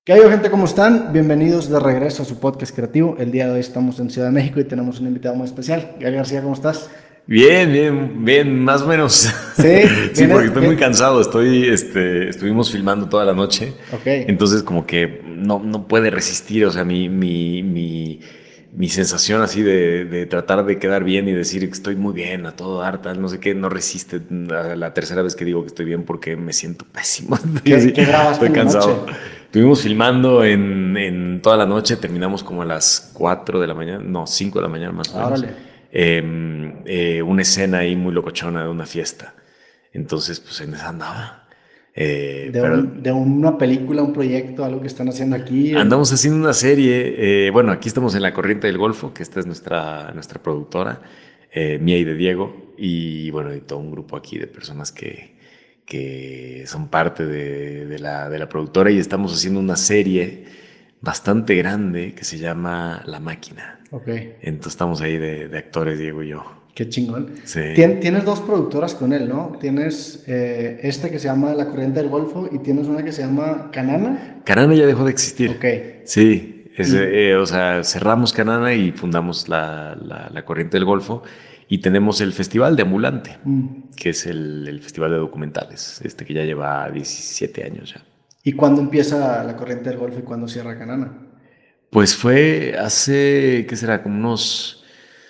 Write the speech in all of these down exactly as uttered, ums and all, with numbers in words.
¿Qué hay, gente? ¿Cómo están? Bienvenidos de regreso a su podcast creativo. El día de hoy estamos en Ciudad de México y tenemos un invitado muy especial. Gabriel García, ¿cómo estás? Bien, bien, bien, más o menos. Sí, Sí, viene, porque estoy muy bien. cansado. Estoy, este, estuvimos filmando toda la noche, Ok. entonces como que no, no puede resistir. O sea, mi, mi, mi, mi sensación así de, de tratar de quedar bien y decir que estoy muy bien a todo dar, tal, no sé qué, no resiste a la tercera vez que digo que estoy bien porque me siento pésimo. Estoy ¿Qué, así, qué grabaste estoy en la noche? cansado. Estuvimos filmando en, en toda la noche, terminamos como a las cuatro de la mañana, no, cinco de la mañana más o Ah, menos. órale. eh, eh, una escena ahí muy locochona de una fiesta. Entonces, pues en esa andaba. Eh, De, pero un, de una película, un proyecto, algo que están haciendo aquí. En... andamos haciendo una serie. Eh, bueno, aquí estamos en La Corriente del Golfo, que esta es nuestra, nuestra productora, eh, mía y de Diego. Y bueno, y todo un grupo aquí de personas que, que son parte de, de la, de la productora y estamos haciendo una serie bastante grande que se llama La Máquina. Ok, Entonces estamos ahí de, de actores, Diego y yo. qué chingón. Sí. Tien- tienes dos productoras con él, ¿no? Tienes eh, esta que se llama La Corriente del Golfo y tienes una que se llama Canana. Canana ya dejó de Ok. existir. Sí, es, Y, eh, o sea, cerramos Canana y fundamos la, la, la Corriente del Golfo y tenemos el Festival de Ambulante, mm, que es el, el festival de documentales, este que ya lleva diecisiete años ya. ¿Y cuándo empieza La Corriente del Golfo y cuándo cierra Canana? Pues fue hace, ¿qué será? Como unos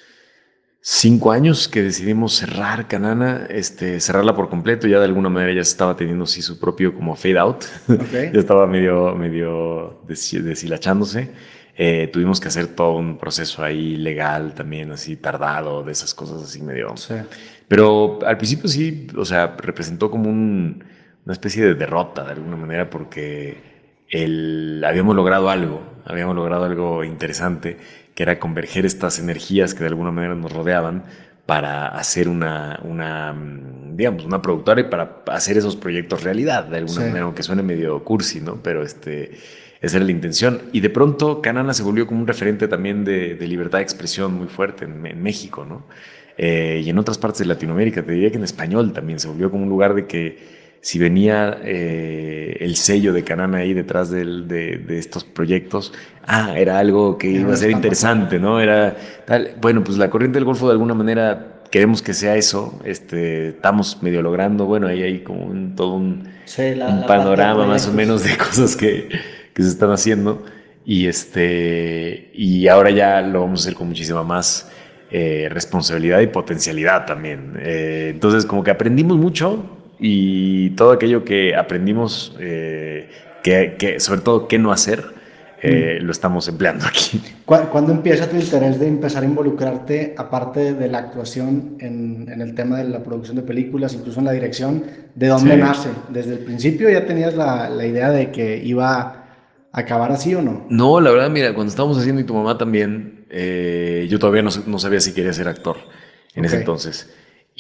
cinco años que decidimos cerrar Canana, este, cerrarla por completo. Ya de alguna manera ya estaba teniendo sí su propio como fade out. Ok. Ya estaba medio, medio des- deshilachándose. Eh, tuvimos que hacer todo un proceso ahí legal también, así tardado, de esas cosas así medio. Sí. Pero al principio sí, o sea, representó como un, una especie de derrota de alguna manera porque el, habíamos logrado algo, habíamos logrado algo interesante, que era converger estas energías que de alguna manera nos rodeaban para hacer una, una mm, digamos, una productora y para hacer esos proyectos realidad, de alguna Sí. manera, aunque suene medio cursi, ¿no? Pero este, esa era la intención. Y de pronto Canana se volvió como un referente también de, de libertad de expresión muy fuerte en, en México, ¿no? Eh, y en otras partes de Latinoamérica, te diría que en español también se volvió como un lugar de que si venía eh, el sello de Canana ahí detrás del, de, de, estos proyectos, ah, era algo que Era iba una a ser estampa interesante, clara. ¿no? Era tal, bueno, pues la Corriente del Golfo de alguna manera queremos que sea eso, este, estamos medio logrando, bueno, ahí hay como un, todo un, Sí, la, un la parte de panorama más o proyectos. menos de cosas que, que se están haciendo y este, y ahora ya lo vamos a hacer con muchísima más eh, responsabilidad y potencialidad también. Eh, entonces, como que aprendimos mucho y todo aquello que aprendimos, eh, que, que, sobre todo qué no hacer, eh, Mm. lo estamos empleando aquí. ¿Cu- ¿Cuándo empieza tu interés de empezar a involucrarte, aparte de la actuación, en, en el tema de la producción de películas, incluso en la dirección? ¿De dónde Sí. nace? ¿Desde el principio ya tenías la, la idea de que iba a acabar así o no? No, la verdad, mira, cuando estábamos haciendo y tu mamá también, eh, yo todavía no, no, sabía si quería ser actor en Ok. ese entonces.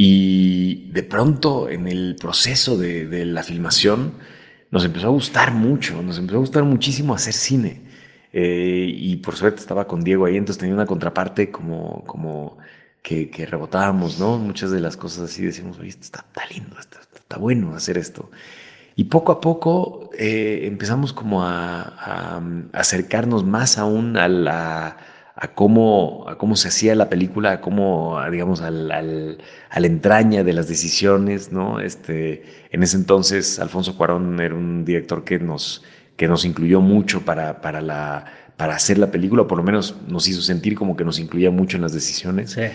Y de pronto, en el proceso de, de la filmación, nos empezó a gustar mucho, nos empezó a gustar muchísimo hacer cine. Eh, y por suerte estaba con Diego ahí, entonces tenía una contraparte como, como que, que rebotábamos, ¿no? Muchas de las cosas así decimos, oye, esto está, está lindo, esto, está bueno hacer esto. Y poco a poco eh, empezamos como a, a, a, acercarnos más aún a, la, a, cómo, a cómo se hacía la película, a cómo, a, digamos, al, al, a la entraña de las decisiones, ¿no? Este, en ese entonces, Alfonso Cuarón era un director que nos, que nos incluyó mucho para, para, la, para hacer la película, o por lo menos nos hizo sentir como que nos incluía mucho en las decisiones. Sí.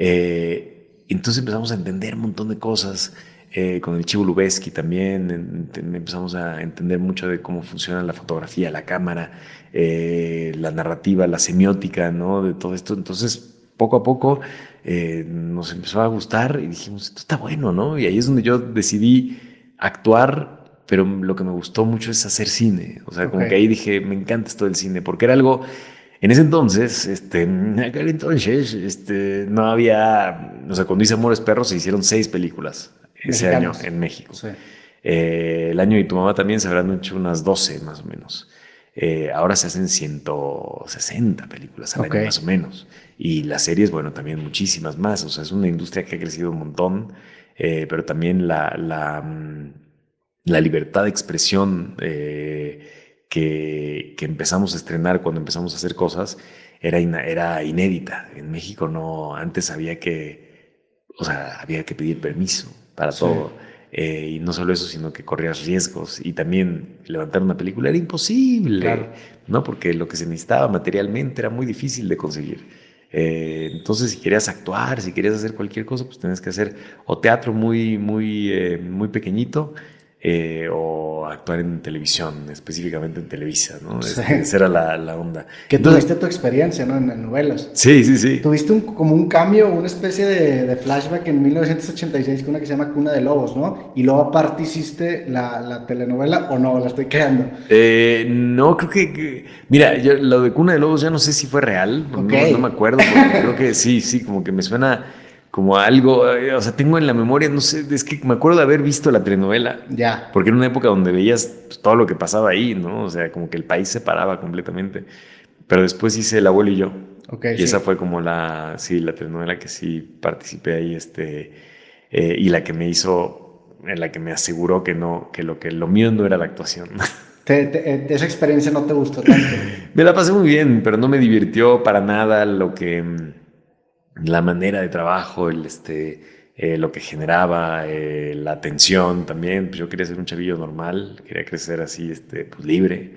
Eh, entonces empezamos a entender un montón de cosas. Eh, con el Chivo Lubeski también en, en, empezamos a entender mucho de cómo funciona la fotografía, la cámara, eh, la narrativa, la semiótica, ¿no? De todo esto. Entonces, poco a poco eh, nos empezó a gustar y dijimos, esto está bueno, ¿no? Y ahí es donde yo decidí actuar, pero lo que me gustó mucho es hacer cine. O sea, Ok. como que ahí dije, me encanta esto del cine, porque era algo en ese entonces, este, en aquel entonces, este, no había, o sea, cuando hice Amores Perros se hicieron seis películas ese año Mexicanas. en México. Sí. Eh, el año de tu mamá también se habrán hecho unas doce más o menos. Eh, ahora se hacen ciento sesenta películas al Ok. año más o menos. Y las series, bueno, también muchísimas más. O sea, es una industria que ha crecido un montón, eh, pero también la, la, mm, la libertad de expresión. Eh, que, que empezamos a estrenar, cuando empezamos a hacer cosas, era, ina- era inédita. En México no, antes había que, o sea, había que pedir permiso para Sí, todo. Eh, y no solo eso, sino que corrías riesgos. Y también levantar una película era imposible, claro. ¿no? Porque lo que se necesitaba materialmente era muy difícil de conseguir. Eh, entonces, si querías actuar, si querías hacer cualquier cosa, pues tenías que hacer o teatro muy, muy, eh, muy pequeñito, eh, o actuar en televisión, específicamente en Televisa, ¿no? Sí. Este, esa era la, la onda. Que Entonces, tuviste tu experiencia, ¿no? En, en novelas. sí, sí, sí. Tuviste un, como un cambio, una especie de, de flashback en mil novecientos ochenta y seis con una que se llama Cuna de Lobos, ¿no? Y luego aparte hiciste la, la telenovela, o no, la estoy creando. Eh, no, creo que, que- mira, yo, lo de Cuna de Lobos ya no sé si fue real, Ok, no, no me acuerdo, porque creo que sí, sí, como que me suena como a algo, eh, o sea, tengo en la memoria, no sé, es que me acuerdo de haber visto la telenovela, ya, porque era una época donde veías pues, todo lo que pasaba ahí, ¿no? O sea, como que el país se paraba completamente, pero después hice El abuelo y yo, ok, y esa sí. fue como la, sí, la telenovela que sí participé ahí, este, eh, y la que me hizo, en la que me aseguró que no, que lo que lo mío no era la actuación. Te- te- eh, esa experiencia no te gustó tanto. Me la pasé muy bien, pero no me divirtió para nada lo que mm, la manera de trabajo, el este, eh, lo que generaba, eh, la atención también. Pues yo quería ser un chavillo normal, quería crecer así, este, pues libre.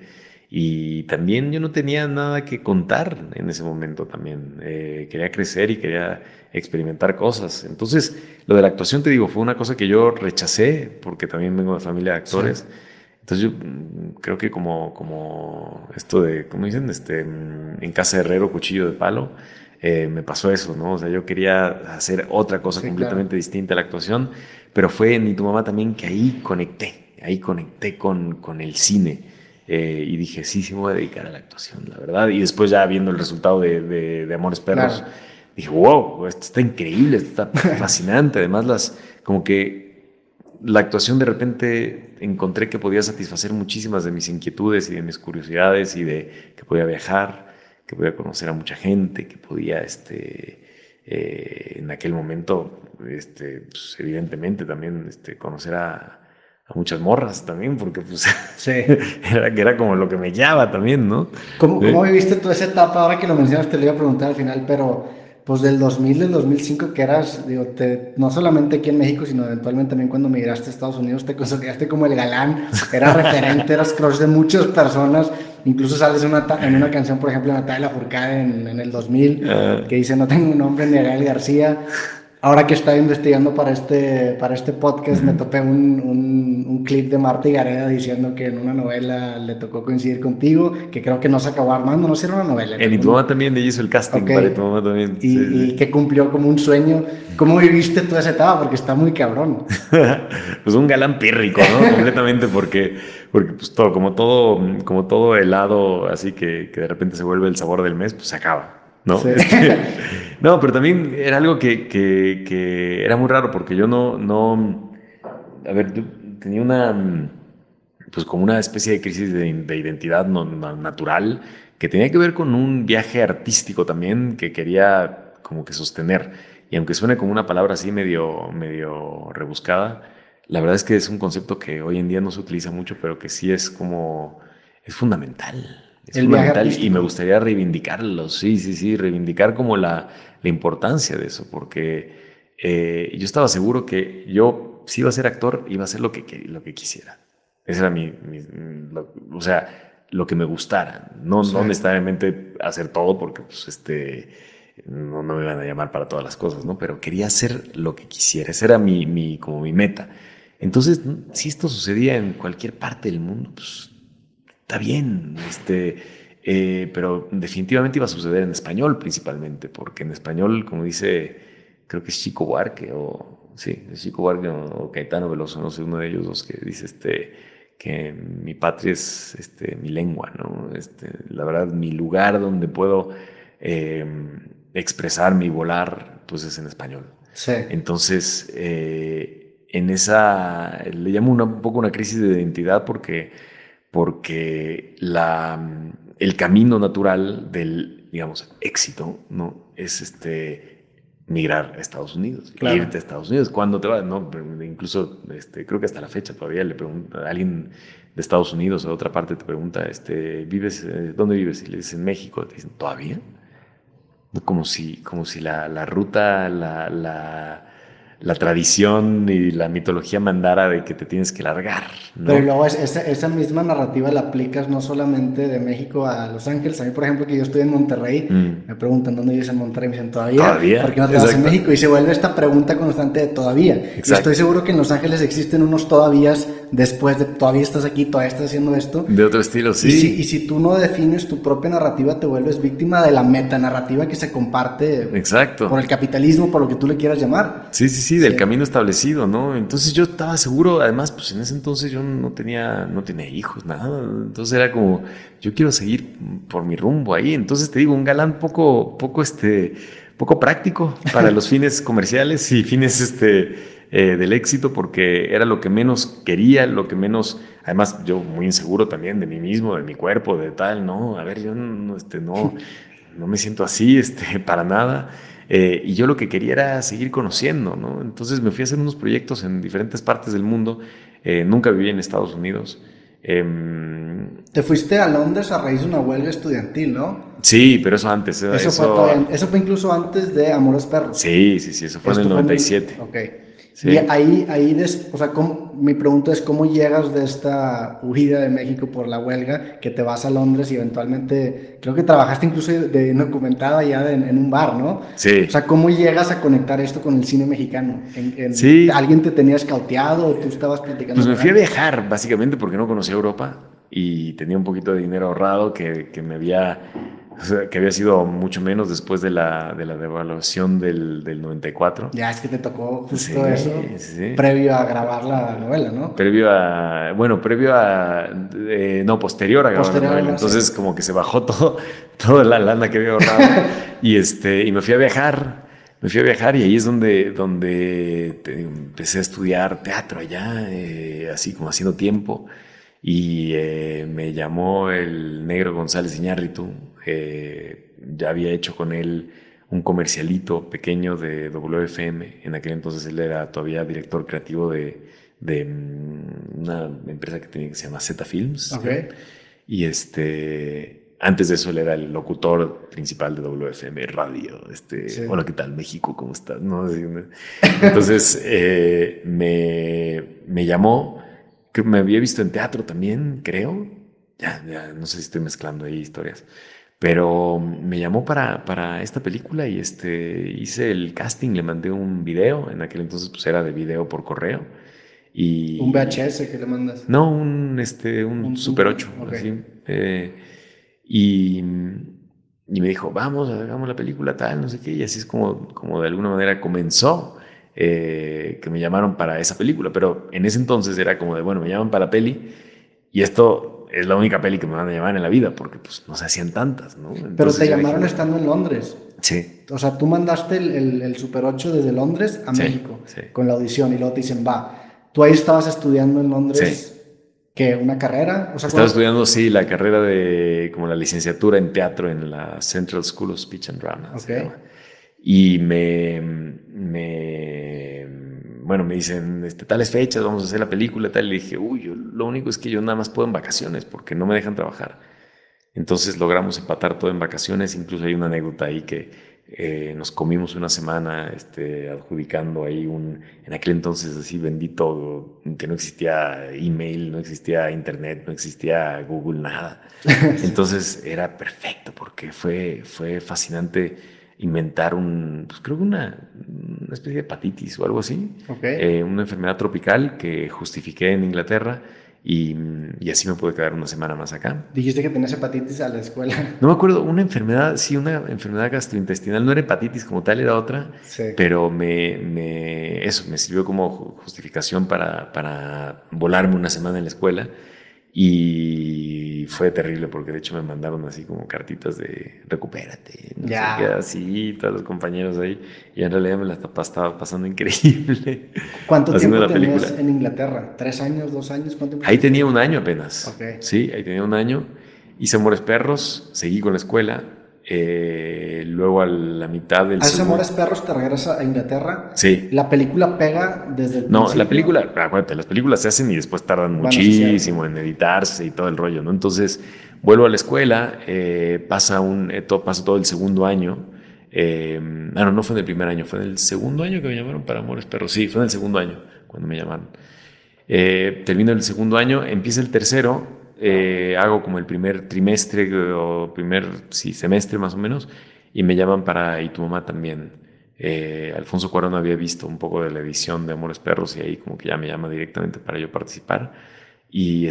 Y también yo no tenía nada que contar en ese momento también. Eh, quería crecer y quería experimentar cosas. Entonces, lo de la actuación, te digo, fue una cosa que yo rechacé porque también vengo de familia de Sí, actores. Entonces yo mm, creo que como, como esto de, ¿cómo dicen? Este, mm, en casa de herrero, cuchillo de palo, eh, me pasó eso, ¿no? O sea, yo quería hacer otra cosa sí, claro. completamente distinta a la actuación, pero fue en Y tu mamá también que ahí conecté, ahí conecté con, con el cine. Eh, y dije, sí, sí me voy a dedicar a la actuación, la verdad. Y después ya viendo el resultado de, de, de Amores Perros, Claro. dije, wow, esto está increíble, esto está fascinante. Además, las, como que la actuación de repente encontré que podía satisfacer muchísimas de mis inquietudes y de mis curiosidades y de que podía viajar, que podía conocer a mucha gente, que podía, este, eh, en aquel momento, este, pues, evidentemente también este, conocer a, a muchas morras también, porque pues Sí. era, que era como lo que me guiaba también, ¿no? ¿Cómo, cómo ¿Eh? viviste tú esa etapa? Ahora que lo mencionas, te lo iba a preguntar al final, pero pues del dos mil, del dos mil cinco que eras, digo, te, no solamente aquí en México, sino eventualmente también cuando migraste a Estados Unidos, te consolidaste como el galán, eras referente, eras crush de muchas personas, incluso sales en una, ta- en una canción, por ejemplo, Natalia Lafourcade en, en el dos mil, Ah, que dice, no tengo un nombre ni a Gael García. Ahora que estaba investigando para este, para este podcast, me ujú. topé un, un, un clip de Marta y Gareda diciendo que en una novela le tocó coincidir contigo, que creo que no se acabó armando, no sé si era una novela, en En Y tu mamá algún... también, ella hizo el Ok, casting para Y tu mamá también, sí, y, y sí. que cumplió como un sueño. ¿Cómo viviste tú esa etapa? Porque está muy cabrón. Pues un galán pírrico, ¿no? Completamente, porque, porque pues todo, como todo, como todo helado, así que, que de repente se vuelve el sabor del mes, pues se acaba, ¿no? Sí. Este, no, pero también era algo que, que, que era muy raro, porque yo no, no, a ver, yo tenía una, pues como una especie de crisis de, de identidad no, no- natural, que tenía que ver con un viaje artístico también que quería como que sostener. Y aunque suene como una palabra así medio, medio rebuscada, la verdad es que es un concepto que hoy en día no se utiliza mucho, pero que sí es como, es fundamental. Es El viaje fundamental y me artístico. gustaría reivindicarlo, sí, sí, sí, reivindicar como la, la importancia de eso, porque eh, yo estaba seguro que yo, si iba a ser actor, iba a hacer lo que, que- lo que quisiera. Ese era mi, mi- lo- o sea, lo que me gustara. No, Sí. no necesariamente hacer todo porque, pues, este, no, no me iban a llamar para todas las cosas, ¿no? Pero quería hacer lo que quisiera. Esa era mi, mi, como mi meta. Entonces, si esto sucedía en cualquier parte del mundo, pues, está bien, este, eh, pero definitivamente iba a suceder en español principalmente, porque en español, como dice, creo que es Chico Buarque, o sí, es Chico Buarque o, o Caetano Veloso, no sé, uno de ellos dos que dice este, que mi patria es este, mi lengua, ¿no? Este, la verdad, mi lugar donde puedo eh, expresarme y volar, pues es en español. Sí. Entonces, eh, en esa, le llamo una, un poco una crisis de identidad porque porque la, el camino natural del, digamos, éxito, ¿no? Es este, migrar a Estados Unidos, claro. irte a Estados Unidos. ¿Cuándo te vas? No, incluso este, creo que hasta la fecha todavía le pregunta a alguien de Estados Unidos o de otra parte, te pregunta, este, ¿vives, eh, ¿dónde vives? Y le dicen México, te dicen, ¿todavía? Como si, como si la, la ruta, la, la, la tradición y la mitología mandara de que te tienes que largar, ¿no? Pero luego es, esa, esa misma narrativa la aplicas no solamente de México a Los Ángeles. A mí, por ejemplo, que yo estoy en Monterrey, mm. me preguntan dónde vives en Monterrey, me dicen ¿todavía? ¿Todavía? ¿Por qué no te vas en México? Y se vuelve esta pregunta constante de todavía. Exacto. Y estoy seguro que en Los Ángeles existen unos todavía después de todavía estás aquí, todavía estás haciendo esto. De otro estilo, sí. Y si, y si tú no defines tu propia narrativa, te vuelves víctima de la metanarrativa que se comparte. Exacto. Por el capitalismo, por lo que tú le quieras llamar. Sí, sí, sí, del sí. camino establecido, ¿no? Entonces yo estaba seguro, además, pues en ese entonces yo no tenía, no tenía hijos, nada. Entonces era como, yo quiero seguir por mi rumbo ahí. Entonces te digo, un galán poco, poco, este, poco práctico para los fines comerciales y fines, este, eh, del éxito, porque era lo que menos quería, lo que menos, además yo muy inseguro también de mí mismo, de mi cuerpo, de tal, ¿no? A ver, yo no, este, no, no me siento así, este, para nada. Eh, y yo lo que quería era seguir conociendo, ¿no? Entonces me fui a hacer unos proyectos en diferentes partes del mundo. Eh, nunca viví en Estados Unidos. Eh, Te fuiste a Londres a raíz de una huelga estudiantil, ¿no? Sí, pero eso antes. Eso, eso... Fue, todavía, eso fue incluso antes de Amores Perros. Sí, sí, sí, eso fue Esto en el noventa y siete. Fue en el... Ok. Sí. Y ahí, ahí des, o sea, ¿cómo, mi pregunta es, ¿cómo llegas de esta huida de México por la huelga, que te vas a Londres y eventualmente, creo que trabajaste incluso de, de documentada ya de, en un bar, ¿no? Sí. O sea, ¿cómo llegas a conectar esto con el cine mexicano? ¿En, en, sí. ¿Alguien te tenía escauteado o tú estabas platicando? Pues me fui a viajar, básicamente, porque no conocía Europa y tenía un poquito de dinero ahorrado que, que me había... O sea, que había sido mucho menos después de la, de la devaluación del, del noventa y cuatro. Ya, es que te tocó justo sí, eso sí. previo a grabar la novela, ¿no? Previo a, bueno, previo a, eh, no, posterior a grabar posterior, la novela. Entonces, sí. como que se bajó todo, toda la lana que había ahorrado. y, este, y me fui a viajar, me fui a viajar y ahí es donde, donde te, empecé a estudiar teatro allá, eh, así como haciendo tiempo. Y eh, me llamó el negro González Iñárritu. Eh, ya había hecho con él un comercialito pequeño de W F M. En aquel entonces él era todavía director creativo de, de una empresa que, tenía, que se llama Z Films. Okay. Y este, antes de eso él era el locutor principal de W F M Radio. Este, sí. Hola, ¿qué tal, México? ¿Cómo estás? ¿No? Entonces eh, me, me llamó. Que me había visto en teatro también, creo. Ya, ya no sé si estoy mezclando ahí historias. Pero me llamó para, para esta película y este, hice el casting, le mandé un video. En aquel entonces pues era de video por correo. Y, ¿Un V H S que le mandas? No, un, este, un, un Super ocho. Okay. Así, eh, y, y me dijo, vamos, hagamos la película tal, no sé qué. Y así es como, como de alguna manera comenzó. Eh, que me llamaron para esa película, pero en ese entonces era como de, bueno, me llaman para la peli y esto es la única peli que me van a llamar en la vida porque pues no se hacían tantas, ¿no? Entonces, pero te llamaron dije, estando en Londres. Sí. O sea, tú mandaste el, el, el Super ocho desde Londres a sí, México sí. con la audición y luego te dicen, va, tú ahí estabas estudiando en Londres. Sí. ¿Qué? ¿Una carrera? O sea, Estaba estudiando, sí, la carrera de, como la licenciatura en teatro en la Central School of Speech and Drama. Okay. Y me, me, bueno, me dicen, este, tales fechas, vamos a hacer la película, tal. Y le dije, uy, yo, lo único es que yo nada más puedo en vacaciones porque no me dejan trabajar. Entonces logramos empatar todo en vacaciones. Incluso hay una anécdota ahí que eh, nos comimos una semana este, adjudicando ahí un, en aquel entonces así bendito, que no existía email, no existía internet, no existía Google, nada. Entonces era perfecto porque fue, fue fascinante inventar un, pues creo que una, una especie de hepatitis o algo así, okay. eh, una enfermedad tropical que justifiqué en Inglaterra y, y así me pude quedar una semana más acá. Dijiste que tenías hepatitis a la escuela. No me acuerdo, una enfermedad, sí, una enfermedad gastrointestinal, no era hepatitis como tal, era otra, sí. pero me, me, eso, me sirvió como justificación para, para volarme una semana en la escuela. Y fue terrible porque de hecho me mandaron así como cartitas de recupérate, no ya. sé qué, así, todos los compañeros ahí. Y en realidad me la estaba pasando increíble. ¿Cuánto tiempo la tenías película. En Inglaterra? ¿Tres años, dos años? ¿Cuánto tiempo? Ahí tenía un año apenas. Okay. Sí, ahí tenía un año. Hice Amores Perros, seguí con la escuela. Eh, luego a la mitad del A ese segundo... Amores Perros te regresa a Inglaterra. Sí. La película pega desde el No, principio. la película, acuérdate, las películas se hacen y después tardan Bueno, sí, muchísimo cierto. en editarse y todo el rollo, ¿no? Entonces, vuelvo a la escuela, eh, pasa, un, eh, to- pasa todo el segundo año. Eh, ah, no, no fue en el primer año, fue en el segundo año que me llamaron para Amores Perros. Sí, fue en el segundo año cuando me llamaron. Eh, termino el segundo año, empieza el tercero, eh, hago como el primer trimestre o primer sí, semestre más o menos, y me llaman para Y tu mamá también. Eh, Alfonso Cuarón había visto un poco de la edición de Amores Perros y ahí como que ya me llama directamente para yo participar. Y,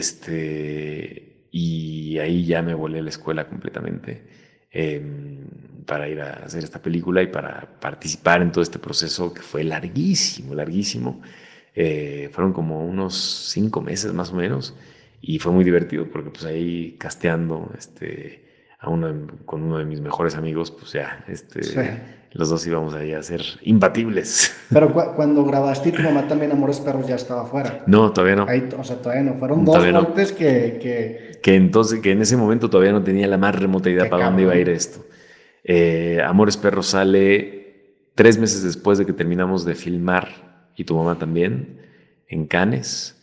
este, y ahí ya me volé a la escuela completamente eh, para ir a hacer esta película y para participar en todo este proceso que fue larguísimo, larguísimo. Eh, fueron como unos cinco meses más o menos y fue muy divertido porque pues ahí casteando este, a uno, con uno de mis mejores amigos, pues ya Sí. este, los dos íbamos ahí a ser imbatibles. Pero cu- cuando grabaste y tu mamá también Amores Perros ya estaba afuera. No, todavía no. Ahí, o sea, todavía no. Fueron dos Todavía no. golpes que, que, Que entonces, que en ese momento todavía no tenía la más remota idea que para dónde iba a ir cabrón. esto. Eh, Amores Perros sale tres meses después de que terminamos de filmar y tu mamá también en Cannes.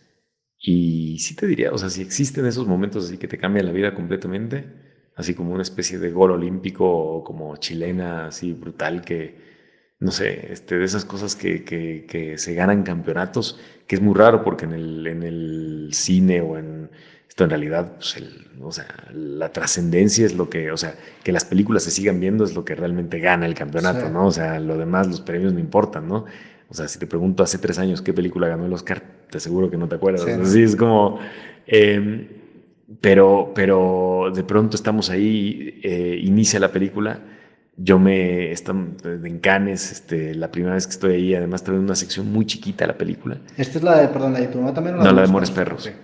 Y sí te diría, o sea, si existen esos momentos así que te cambian la vida completamente, así como una especie de gol olímpico o como chilena así brutal que, no sé, este, de esas cosas que, que, que se ganan campeonatos, que es muy raro porque en el, en el cine o en esto en realidad, pues el, o sea, la trascendencia es lo que, o sea, que las películas se sigan viendo es lo que realmente gana el campeonato, Sí. ¿no? O sea, lo demás, los premios no importan, ¿no? O sea, si te pregunto hace tres años qué película ganó el Oscar, te aseguro que no te acuerdas. Sí, Así no. es como... Eh, pero, pero de pronto estamos ahí, eh, inicia la película, yo me... Están en Cannes, este, la primera vez que estoy ahí, además trae una sección muy chiquita la película. Esta es la de, perdón, la de tu mamá también o la de No, la de Amores Amores Perros. Perros. Ok.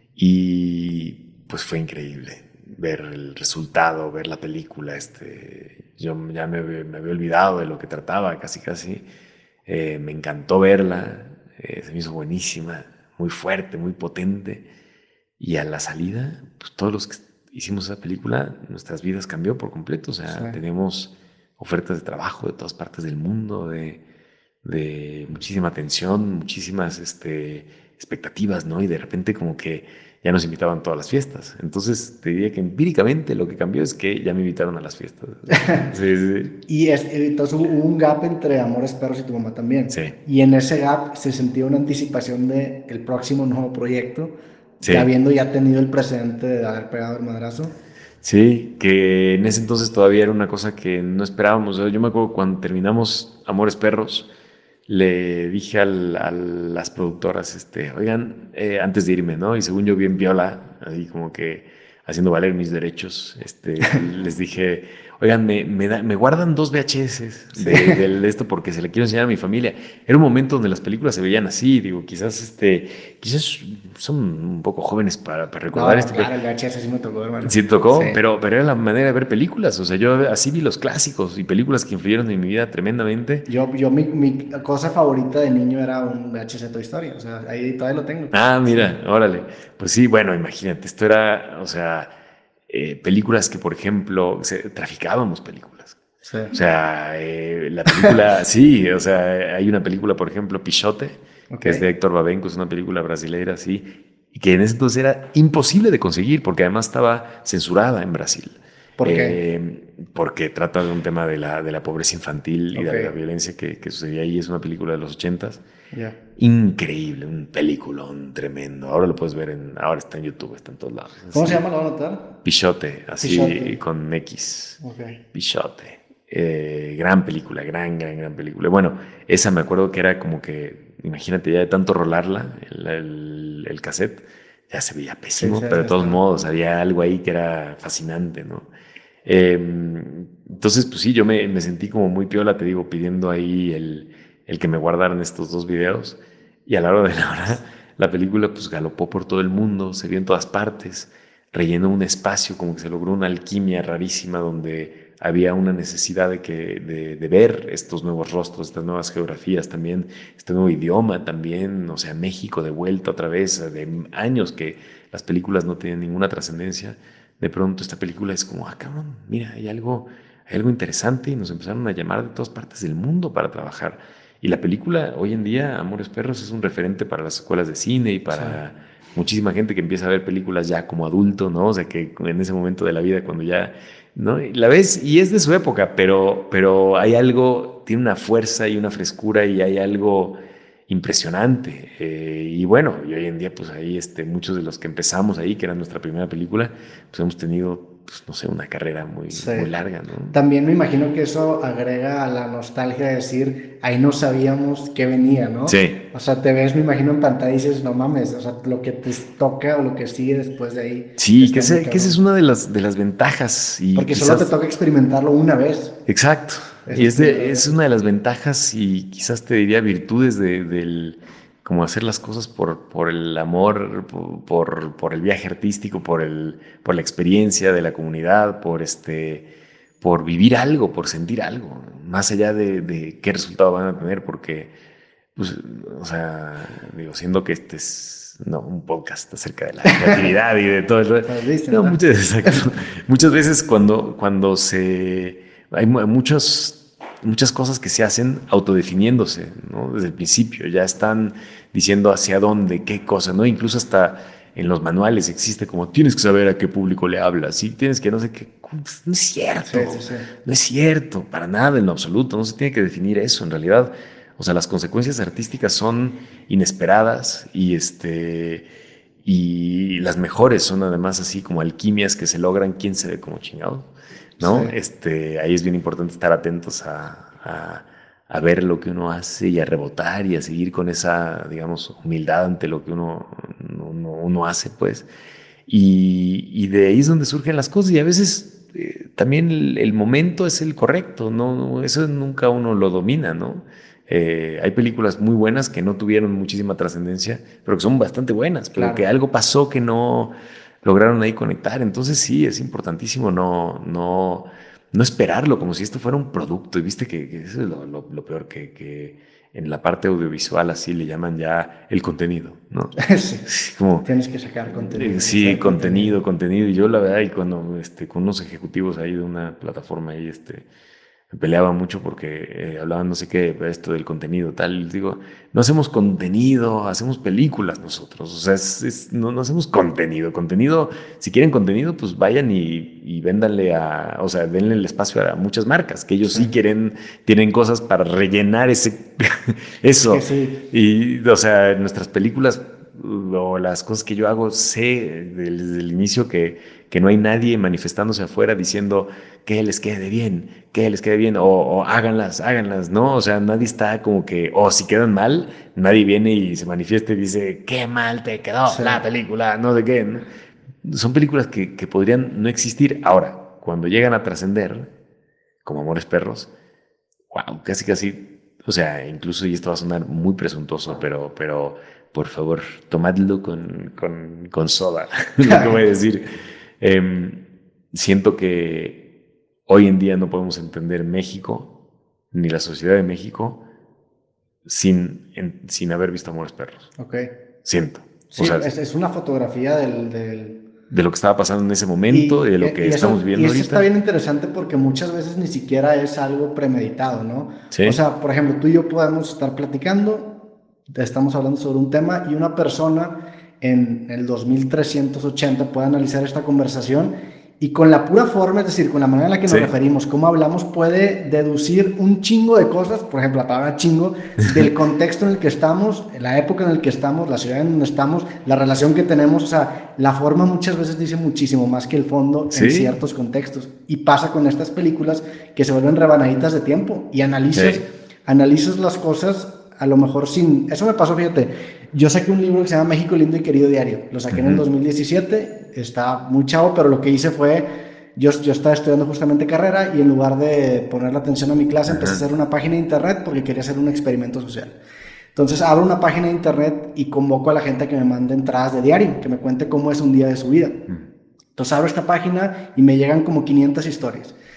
Y pues fue increíble ver el resultado, ver la película. Este, yo ya me, me había olvidado de lo que trataba, casi casi. Eh, me encantó verla, eh, se me hizo buenísima, muy fuerte, muy potente. Y a la salida, pues todos los que hicimos esa película, nuestras vidas cambió por completo. O sea, Sí. tenemos ofertas de trabajo de todas partes del mundo, de, de muchísima atención, muchísimas este, expectativas, ¿no? Y de repente como que ya nos invitaban a todas las fiestas. Entonces te diría que empíricamente lo que cambió es que ya me invitaron a las fiestas. Sí, sí, Y es, entonces hubo un gap entre Amores Perros y tu mamá también. sí. Y en ese gap se sentía una anticipación de el próximo nuevo proyecto, ya Sí, habiendo ya tenido el precedente de haber pegado el madrazo. sí, que en ese entonces todavía era una cosa que no esperábamos. Yo me acuerdo cuando terminamos Amores Perros, le dije al, a las productoras, este, oigan, eh, antes de irme, ¿no? Y según yo bien viola, ahí como que haciendo valer mis derechos, este, les dije, oigan, me, me, da, me guardan dos V H S Sí. de, de, de, esto porque se le quiero enseñar a mi familia. Era un momento donde las películas se veían así, digo, quizás, este, quizás son un poco jóvenes para, para recordar No, esto. claro, el V H S sí me tocó, hermano. Sí tocó, Sí. pero, pero era la manera de ver películas. O sea, yo así vi los clásicos y películas que influyeron en mi vida tremendamente. Yo, yo mi, mi cosa favorita de niño era un V H S de Toy Story. O sea, ahí todavía lo tengo. Ah, mira, Sí. órale. Pues sí, bueno, imagínate, esto era, o sea, eh, películas que, por ejemplo, se, traficábamos películas. Sí. O sea, eh, la película, sí, o sea, hay una película, por ejemplo, Pichote, Ok. que es de Héctor Babenco, es una película brasileira, sí, y que en ese entonces era imposible de conseguir porque además estaba censurada en Brasil. ¿Por qué? Eh, porque trata de un tema de la, de la pobreza infantil y Ok. de la violencia que, que sucedía ahí. Es una película de los ochentas. Ya. Increíble, un peliculón tremendo. Ahora lo puedes ver en, ahora está en YouTube, está en todos lados. ¿Cómo Así, se llama? ¿Lo van a anotar? Pichote, así Pichote. con X. Ok. Pichote. Eh, gran película, gran, gran, gran película. Bueno, esa me acuerdo que era como que, imagínate, ya de tanto rolarla, el, el, el cassette, ya se veía pésimo, Sí, sí, pero de todos está. modos había algo ahí que era fascinante, ¿no? Eh, entonces, pues sí, yo me, me sentí como muy piola, te digo, pidiendo ahí el, el que me guardaran estos dos videos. Y a la hora de la hora, la película pues galopó por todo el mundo, se vio en todas partes, rellenó un espacio, como que se logró una alquimia rarísima donde había una necesidad de, que, de, de ver estos nuevos rostros, estas nuevas geografías también, este nuevo idioma también, o sea, México de vuelta otra vez, de años que las películas no tenían ninguna trascendencia. De pronto esta película es como, ah, cabrón, mira, hay algo, hay algo interesante y nos empezaron a llamar de todas partes del mundo para trabajar. Y la película, hoy en día, Amores Perros es un referente para las escuelas de cine y para sí. muchísima gente que empieza a ver películas ya como adulto, ¿no? O sea, que en ese momento de la vida, cuando ya, ¿no? La ves y es de su época, pero, pero hay algo, tiene una fuerza y una frescura y hay algo impresionante. Eh, y bueno, y hoy en día, pues ahí este, muchos de los que empezamos ahí, que era nuestra primera película, pues hemos tenido, pues no sé, una carrera muy, sí. muy larga, ¿no? También me imagino que eso agrega a la nostalgia de decir, ahí no sabíamos qué venía, ¿no? Sí. O sea, te ves, me imagino, en pantalla y dices, no mames, o sea, lo que te toca o lo que sigue después de ahí. Sí, que, ese, que esa es una de las, de las ventajas. Y porque quizás... solo te toca experimentarlo una vez. Exacto. Es y es, de, es una de las ventajas y quizás te diría virtudes de, del como hacer las cosas por, por el amor, por, por, por el viaje artístico, por, el, por la experiencia de la comunidad, por, este, por vivir algo, por sentir algo, más allá de, de qué resultado van a tener, porque, pues, o sea, digo, siendo que este es no, un podcast acerca de la creatividad y de todo eso. No, ¿no? Muchas, exacto. Muchas veces cuando, cuando se... Hay muchos, muchas cosas que se hacen autodefiniéndose, ¿no? Desde el principio, ya están diciendo hacia dónde, qué cosa, ¿no? Incluso hasta en los manuales existe como tienes que saber a qué público le hablas, y tienes que no sé qué. No es cierto, sí, sí, sí. no es cierto, para nada, en lo absoluto, no se tiene que definir eso, en realidad. O sea, las consecuencias artísticas son inesperadas y este... y las mejores son además así como alquimias que se logran, quién se ve como chingado, ¿no? Sí. Este, ahí es bien importante estar atentos a, a, a ver lo que uno hace y a rebotar y a seguir con esa, digamos, humildad ante lo que uno, uno, uno hace, pues. Y, y de ahí es donde surgen las cosas y a veces eh, también el, el momento es el correcto, ¿no? Eso nunca uno lo domina, ¿no? Eh, hay películas muy buenas que no tuvieron muchísima trascendencia, pero que son bastante buenas, pero claro. que algo pasó que no lograron ahí conectar. Entonces sí, es importantísimo no, no, no esperarlo como si esto fuera un producto. Y viste que, que eso es lo, lo, lo peor, que, que en la parte audiovisual así le llaman ya el contenido, ¿no? Sí, como, tienes que sacar contenido. Eh, sí, contenido, contenido, contenido. Y yo la verdad, y cuando este, con unos ejecutivos ahí de una plataforma ahí, este... me peleaba mucho porque eh, hablaban no sé qué, esto del contenido, tal. Digo, no hacemos contenido, hacemos películas nosotros. O sea, es, es, no, no hacemos contenido. Contenido, si quieren contenido, pues vayan y, y véndanle a, o sea, denle el espacio a muchas marcas, que ellos sí, sí quieren, tienen cosas para rellenar ese, eso. Es que sí. Y, o sea, nuestras películas o las cosas que yo hago, sé desde el inicio que, que no hay nadie manifestándose afuera diciendo que les quede bien, que les quede bien, o, o háganlas, háganlas, ¿no? O sea, nadie está como que, o si quedan mal, nadie viene y se manifiesta y dice, qué mal te quedó sí. la película, no sé qué. Son películas que, que podrían no existir. Ahora, cuando llegan a trascender, como Amores Perros, wow, casi casi, o sea, incluso, y esto va a sonar muy presuntuoso, pero, pero por favor, tomadlo con, con, con soda, lo que voy a decir. Eh, siento que hoy en día no podemos entender México, ni la sociedad de México, sin, en, sin haber visto Amores Perros. Ok. Siento. Sí, o sea, es, es una fotografía del, del... de lo que estaba pasando en ese momento y, y de lo que estamos eso, viendo y eso ahorita. Está bien interesante porque muchas veces ni siquiera es algo premeditado, ¿no? ¿Sí? O sea, por ejemplo, tú y yo podemos estar platicando, estamos hablando sobre un tema y una persona en el dos mil trescientos ochenta puede analizar esta conversación y con la pura forma, es decir, con la manera en la que nos sí. referimos, cómo hablamos, puede deducir un chingo de cosas, por ejemplo, la palabra chingo, del contexto en el que estamos, la época en la que estamos, la ciudad en donde estamos, la relación que tenemos. O sea, la forma muchas veces dice muchísimo más que el fondo ¿Sí? en ciertos contextos. Y pasa con estas películas que se vuelven rebanaditas de tiempo y analizas, sí. analizas las cosas a lo mejor sin... Eso me pasó, fíjate, yo saqué un libro que se llama México Lindo y Querido Diario, lo saqué uh-huh. en el dos mil diecisiete, está muy chavo, pero lo que hice fue, yo, yo estaba estudiando justamente carrera y en lugar de ponerle atención a mi clase, uh-huh. empecé a hacer una página de internet porque quería hacer un experimento social. Entonces abro una página de internet y convoco a la gente a que me mande entradas de diario, que me cuente cómo es un día de su vida. Uh-huh. Entonces abro esta página y me llegan como quinientas historias.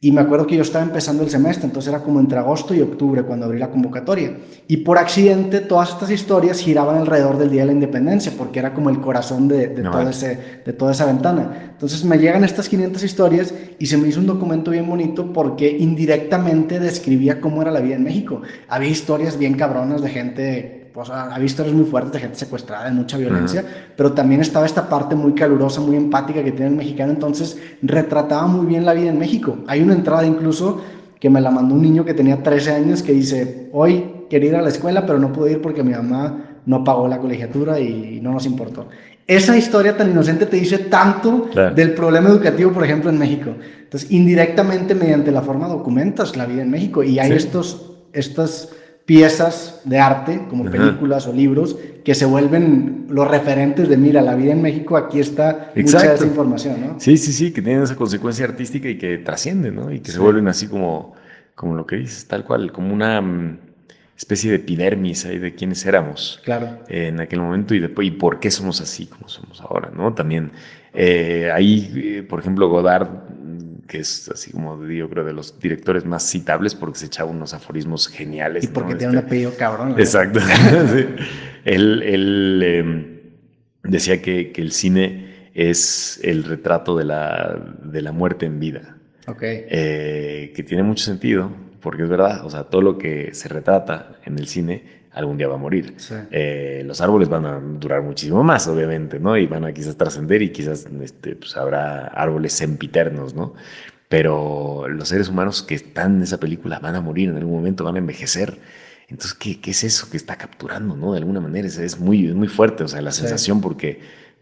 Y me acuerdo que yo estaba empezando el semestre, entonces era como entre agosto y octubre cuando abrí la convocatoria. Y por accidente todas estas historias giraban alrededor del Día de la Independencia, porque era como el corazón de, de, No, todo ese, de toda esa ventana. Entonces me llegan estas quinientas historias y se me hizo un documento bien bonito porque indirectamente describía cómo era la vida en México. Había historias bien cabronas de gente... Pues, había historias muy fuertes de gente secuestrada, de mucha violencia, uh-huh. pero también estaba esta parte muy calurosa, muy empática que tiene el mexicano, entonces retrataba muy bien la vida en México. Hay una entrada incluso que me la mandó un niño que tenía trece años que dice, hoy quería ir a la escuela, pero no pude ir porque mi mamá no pagó la colegiatura y no nos importó. Esa historia tan inocente te dice tanto claro. del problema educativo, por ejemplo, en México. Entonces, indirectamente, mediante la forma, documentas la vida en México y hay sí. estos, estas... piezas de arte, como películas uh-huh. o libros, que se vuelven los referentes de, mira, la vida en México, aquí está Exacto. mucha de esa información, ¿no? Sí, sí, sí, que tienen esa consecuencia artística y que trascienden, ¿no? Y que sí. se vuelven así como, como lo que dices, tal cual, como una um, especie de epidermis ahí de quiénes éramos claro. eh, en aquel momento y, después, y por qué somos así como somos ahora, ¿no? También eh, ahí, eh, por ejemplo, Godard, que es así como yo creo de los directores más citables porque se echaba unos aforismos geniales. Y porque ¿no? tiene este, un apellido cabrón. Exacto. sí. Él, él eh, decía que, que el cine es el retrato de la, de la muerte en vida. Okay. Eh, que tiene mucho sentido porque es verdad, o sea, todo lo que se retrata en el cine algún día va a morir. Sí. Eh, los árboles van a durar muchísimo más, obviamente, ¿no? Y van a quizás trascender y quizás este, pues, habrá árboles sempiternos, ¿no? Pero los seres humanos que están en esa película van a morir en algún momento, van a envejecer. Entonces, ¿qué, qué es eso que está capturando, no? De alguna manera es, es, muy, es muy fuerte, o sea, la sí. sensación porque,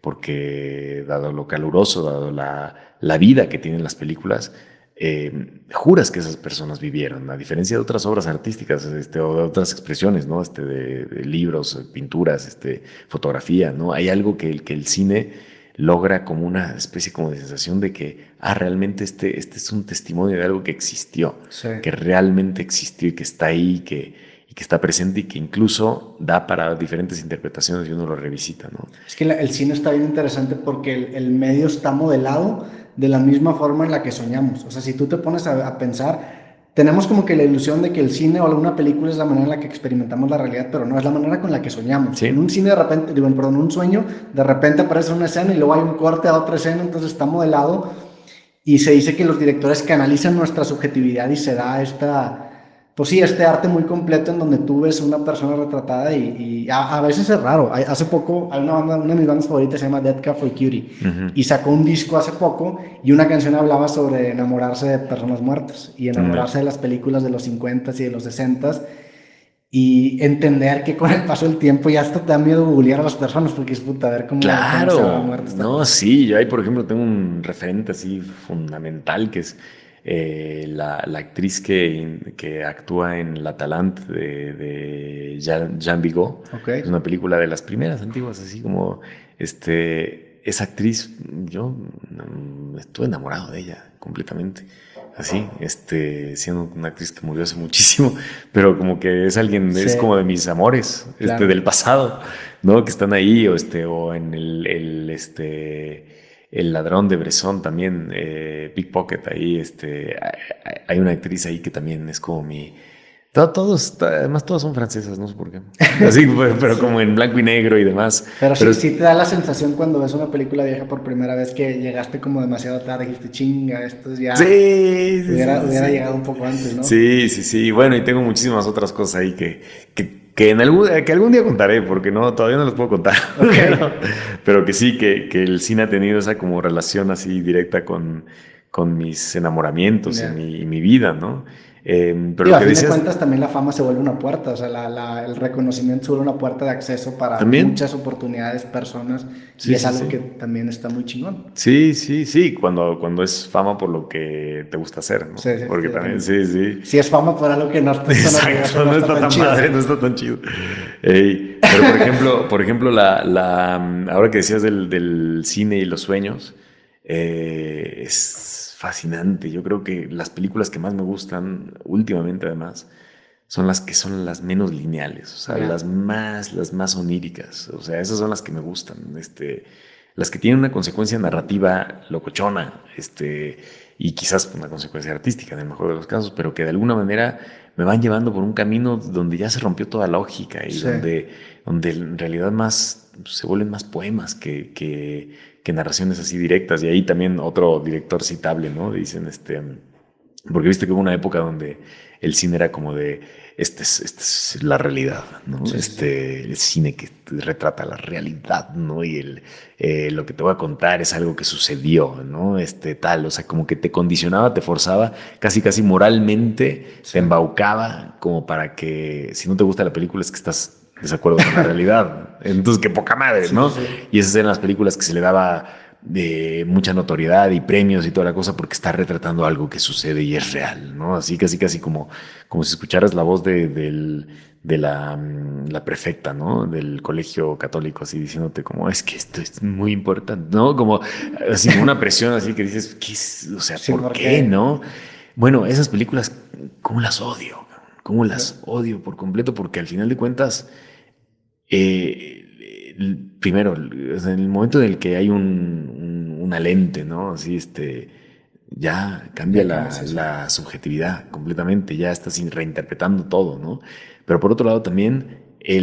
porque dado lo caluroso, dado la, la vida que tienen las películas, Eh, juras que esas personas vivieron, a diferencia de otras obras artísticas este, o de otras expresiones, ¿no? Este, de, de libros, pinturas, este, fotografía, ¿no? Hay algo que el, que el cine logra como una especie como de sensación de que, ah, realmente este, este es un testimonio de algo que existió, sí. que realmente existió y que está ahí, que, y que está presente y que incluso da para diferentes interpretaciones y uno lo revisita, ¿no? Es que la, el cine está bien interesante porque el, el medio está modelado de la misma forma en la que soñamos. O sea, si tú te pones a, a pensar, tenemos como que la ilusión de que el cine o alguna película es la manera en la que experimentamos la realidad, pero no es la manera con la que soñamos. Sí. En un cine de repente, digo, perdón, un sueño, de repente aparece una escena y luego hay un corte a otra escena, entonces está modelado y se dice que los directores canalizan nuestra subjetividad y se da esta... Pues sí, este arte muy completo en donde tú ves una persona retratada y, y a, a veces es raro. Hay, hace poco, hay una banda, una de mis bandas favoritas se llama Dead Cab for Cutie uh-huh. y sacó un disco hace poco y una canción hablaba sobre enamorarse de personas muertas y enamorarse uh-huh. de las películas de los cincuenta y de los sesenta y entender que con el paso del tiempo ya hasta te da miedo googlear a las personas porque es puta, a ver cómo, claro. cómo se van muertas. No, sí, yo ahí por ejemplo tengo un referente así fundamental que es Eh, la, la actriz que, que actúa en La Talante de, de Jean, Jean Vigo. Okay. Es una película de las primeras antiguas, así como este, esa actriz, yo estuve enamorado de ella completamente. Así, este, siendo una actriz que murió hace muchísimo, pero como que es alguien, sí. es como de mis amores, claro. este, del pasado, ¿no? Que están ahí, o este, o en el, el este. El ladrón de Bresson también, eh, Pickpocket, ahí este, hay una actriz ahí que también es como mi... Todos, además todas son francesas, no sé por qué. Así, pero como en blanco y negro y demás. Pero, pero sí, sí te da la sensación cuando ves una película vieja por primera vez que llegaste como demasiado tarde, dijiste, chinga, esto ya... Sí, sí, Hubiera, sí, hubiera sí. llegado un poco antes, ¿no? Sí, sí, sí. Bueno, y tengo muchísimas otras cosas ahí que... que Que, en algún, que algún día contaré, porque no, todavía no los puedo contar. Okay. pero, pero que sí, que, que el cine ha tenido esa como relación así directa con, con mis enamoramientos yeah. y, mi, y mi vida, ¿no? Eh, pero Digo, que a fin decías, de cuentas también la fama se vuelve una puerta, o sea, la, la, el reconocimiento se vuelve una puerta de acceso para ¿también? muchas oportunidades, personas, sí, y es sí, algo sí. que también está muy chingón. Sí, sí, sí, cuando, cuando es fama por lo que te gusta hacer, ¿no? Sí, sí, porque sí, también, sí, sí. Si es fama por algo que no está, Exacto, no, no está, está tan, tan padre, no está tan chido. Ey, pero por ejemplo, por ejemplo la, la, ahora que decías del, del cine y los sueños, eh, es fascinante. Yo creo que las películas que más me gustan últimamente además son las que son las menos lineales, o sea, yeah. las más, las más oníricas, o sea, esas son las que me gustan. Este, las que tienen una consecuencia narrativa locochona, este, y quizás una consecuencia artística en el mejor de los casos, pero que de alguna manera me van llevando por un camino donde ya se rompió toda lógica y sí. donde, donde en realidad más se vuelven más poemas que, que, que narraciones así directas. Y ahí también otro director citable, ¿no? Dicen, este, porque viste que hubo una época donde el cine era como de, esta es, esta es la realidad, ¿no? Sí, este, sí. El cine que retrata la realidad, ¿no? Y el, eh, lo que te voy a contar es algo que sucedió, ¿no? Este, tal, o sea, como que te condicionaba, te forzaba, casi, casi moralmente, sí. te embaucaba como para que, si no te gusta la película, es que estás de desacuerdo con la realidad. Entonces, qué poca madre, ¿no? Sí, sí. Y esas eran las películas que se le daba de mucha notoriedad y premios y toda la cosa porque está retratando algo que sucede y es real, ¿no? Así casi casi como, como si escucharas la voz de, de, de la, la prefecta, ¿no? Del colegio católico, así diciéndote como, es que esto es muy importante, ¿no? Como así como una presión así que dices, ¿qué es? O sea, sí, ¿por, ¿por qué, qué, no? Bueno, esas películas, ¿cómo las odio? ¿Cómo las sí. odio por completo? Porque al final de cuentas, eh, primero, en el momento en el que hay un, un, una lente, ¿no? Así, este, ya cambia la, la subjetividad completamente, ya estás reinterpretando todo, ¿no? Pero por otro lado también,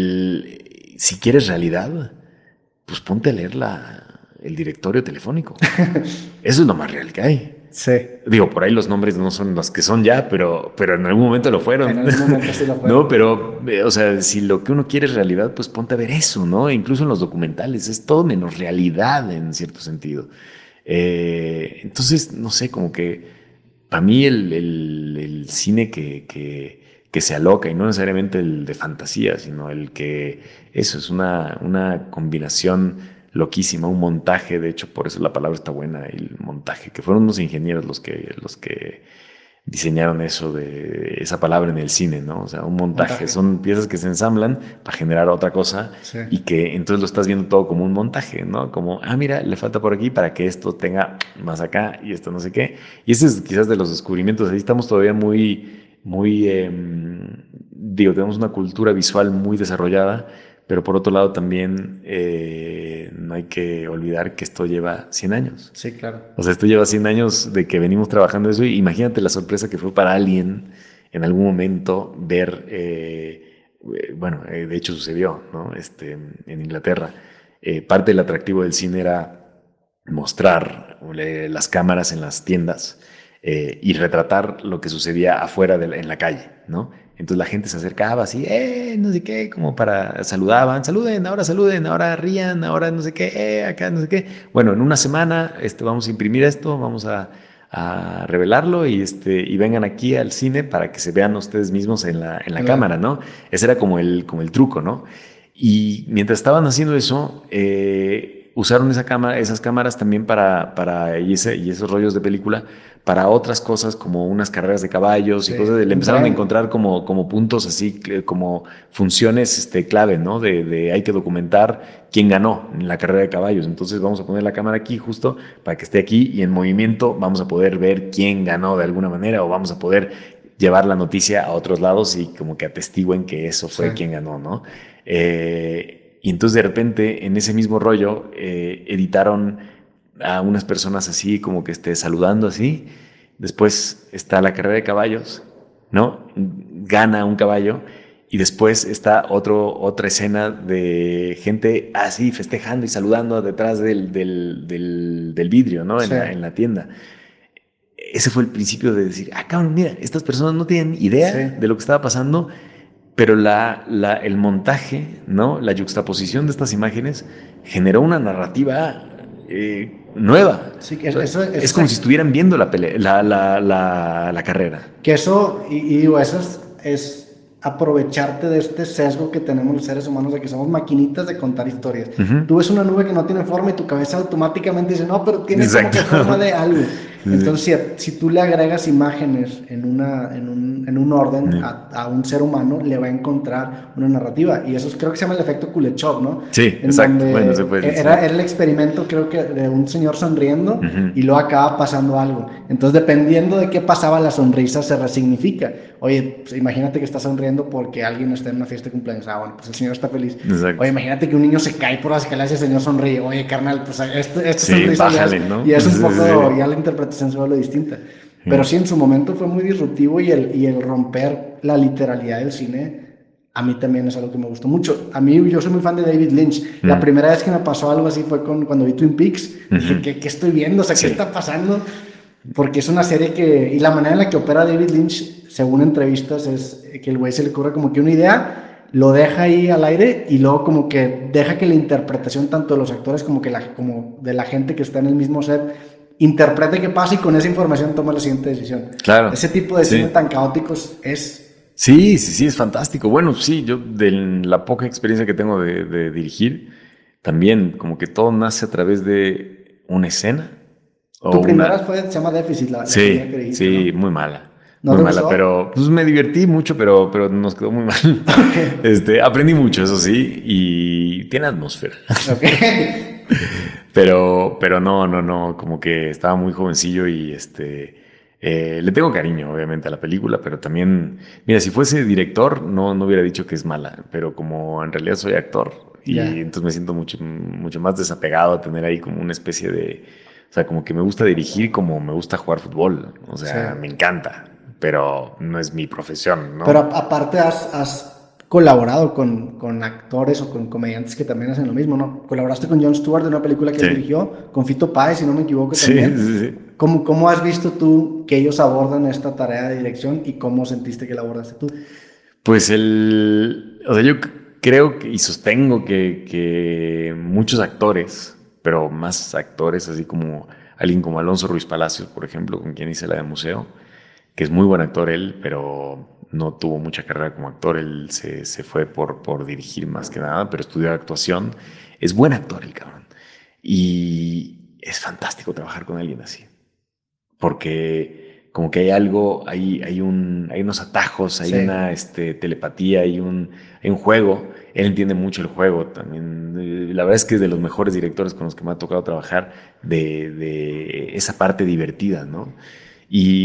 el, si quieres realidad, pues ponte a leer la, el directorio telefónico. Eso es lo más real que hay. Sí. Digo, por ahí los nombres no son los que son ya, pero, pero en algún momento lo fueron. En algún momento sí lo fueron. No, pero, o sea, si lo que uno quiere es realidad, pues ponte a ver eso, ¿no? Incluso en los documentales, es todo menos realidad en cierto sentido. Eh, entonces, no sé, como que para mí el, el, el cine que, que, que se aloca, y no necesariamente el de fantasía, sino el que, eso, es una, una combinación loquísima, un montaje, de hecho por eso la palabra está buena, el montaje, que fueron unos ingenieros los que, los que diseñaron eso de esa palabra en el cine, ¿no? O sea, un montaje, montaje. Son piezas que se ensamblan para generar otra cosa sí. y que entonces lo estás viendo todo como un montaje, ¿no? Como, ah, mira, le falta por aquí para que esto tenga más acá y esto no sé qué. Y ese es quizás de los descubrimientos, ahí estamos todavía muy, muy, eh, digo, tenemos una cultura visual muy desarrollada, pero por otro lado también eh, no hay que olvidar que esto lleva cien años. Sí, claro. O sea, esto lleva cien años de que venimos trabajando eso y imagínate la sorpresa que fue para alguien en algún momento ver, eh, bueno, eh, de hecho sucedió, ¿no? Este, en Inglaterra. Eh, parte del atractivo del cine era mostrar eh, las cámaras en las tiendas eh, y retratar lo que sucedía afuera de la, en la calle, ¿no? Entonces la gente se acercaba así, eh, no sé qué, como para, saludaban, saluden, ahora saluden, ahora rían, ahora no sé qué, eh, acá no sé qué. Bueno, en una semana este, vamos a imprimir esto, vamos a, a revelarlo y, este, y vengan aquí al cine para que se vean ustedes mismos en la, en la claro. cámara, ¿no? Ese era como el, como el truco, ¿no? Y mientras estaban haciendo eso, eh, usaron esa cámara, esas cámaras también para, para y, ese, y esos rollos de película para otras cosas como unas carreras de caballos sí, y cosas. Le empezaron a encontrar como, como puntos así, como funciones este, clave, ¿no? De, de hay que documentar quién ganó en la carrera de caballos. Entonces vamos a poner la cámara aquí justo para que esté aquí y en movimiento vamos a poder ver quién ganó de alguna manera o vamos a poder llevar la noticia a otros lados y como que atestiguen que eso fue sí. quien ganó, ¿no? Eh, y entonces de repente en ese mismo rollo eh, editaron a unas personas así como que esté saludando así, después está la carrera de caballos, ¿no? Gana un caballo y después está otro, otra escena de gente así festejando y saludando detrás del, del, del, del vidrio, ¿no? En, sí. la, en la tienda. Ese fue el principio de decir, ah, cabrón, mira, estas personas no tienen idea sí. de lo que estaba pasando, pero la, la, el montaje, ¿no? La yuxtaposición de estas imágenes generó una narrativa eh, nueva. Sí, que o sea, eso, eso es como es, si estuvieran viendo la, pele la, la, la, la carrera. Que eso, y, y digo, eso es, es aprovecharte de este sesgo que tenemos los seres humanos de que somos maquinitas de contar historias. Uh-huh. Tú ves una nube que no tiene forma y tu cabeza automáticamente dice, no, pero tiene Exacto. como que forma de algo. Entonces, si, si tú le agregas imágenes en, una, en, un, en un orden Sí. a, a un ser humano, le va a encontrar una narrativa. Y eso es, creo que se llama el efecto Kuleshov, ¿no? Sí, En exacto. donde Bueno, se puede decir. era, era el experimento, creo que, de un señor sonriendo Ujú. y luego acaba pasando algo. Entonces, dependiendo de qué pasaba, la sonrisa se resignifica. Oye, pues, imagínate que está sonriendo porque alguien está en una fiesta de cumpleaños. Ah, bueno, pues el señor está feliz. Exacto. Oye, imagínate que un niño se cae por las escaleras y el señor sonríe. Oye, carnal, pues esto, esto Sí, sonrisa bájale, ya es, ¿no? y es un Sí, poco, sí. ya la interpretación se vuelve distinta. Sí. Pero sí, en su momento fue muy disruptivo y el, y el romper la literalidad del cine, a mí también es algo que me gustó mucho. A mí, yo soy muy fan de David Lynch. Mm. La primera vez que me pasó algo así fue con, cuando vi Twin Peaks. Uh-huh. Dije, ¿qué, ¿qué estoy viendo? O sea, ¿qué sí. está pasando? Porque es una serie que... Y la manera en la que opera David Lynch, según entrevistas, es que el güey se le ocurre como que una idea, lo deja ahí al aire y luego como que deja que la interpretación tanto de los actores como, que la, como de la gente que está en el mismo set interprete qué pasa y con esa información toma la siguiente decisión. Claro. Ese tipo de sí. cine tan caóticos es... Sí, sí, sí, es fantástico. Bueno, sí, yo de la poca experiencia que tengo de, de dirigir, también como que todo nace a través de una escena. O tu primera una... fue, se llama Déficit, la, la sí, que dirigiste, sí, ¿no? muy mala. ¿No muy te mala, gustó? pero pues me divertí mucho, pero, pero nos quedó muy mal. Okay. Este, aprendí mucho, eso sí, y tiene atmósfera. Okay. pero, pero no, no, no, como que estaba muy jovencillo y este... Eh, le tengo cariño, obviamente, a la película, pero también, mira, si fuese director, no, no hubiera dicho que es mala, pero como en realidad soy actor, y yeah. entonces me siento mucho, mucho más desapegado a tener ahí como una especie de, o sea, como que me gusta dirigir como me gusta jugar fútbol, o sea, sí. me encanta, pero no es mi profesión, ¿no? Pero aparte has, has colaborado con, con actores o con comediantes que también hacen lo mismo, ¿no? Colaboraste con Jon Stewart de una película que sí. él dirigió, con Fito Páez, si no me equivoco, también. Sí, sí, sí. ¿Cómo, ¿Cómo has visto tú que ellos abordan esta tarea de dirección y cómo sentiste que la abordaste tú? Pues el... O sea, yo creo que, y sostengo que, que muchos actores, pero más actores, así como alguien como Alonso Ruiz Palacios, por ejemplo, con quien hice la de Museo, que es muy buen actor él, pero no tuvo mucha carrera como actor, él se, se fue por, por dirigir más que nada, pero estudió actuación. Es buen actor el cabrón. Y es fantástico trabajar con alguien así. Porque como que hay algo, hay, hay, un, hay unos atajos, hay sí. una este, telepatía, hay un, hay un juego. Él entiende mucho el juego también. La verdad es que es de los mejores directores con los que me ha tocado trabajar de, de esa parte divertida, ¿no? Y,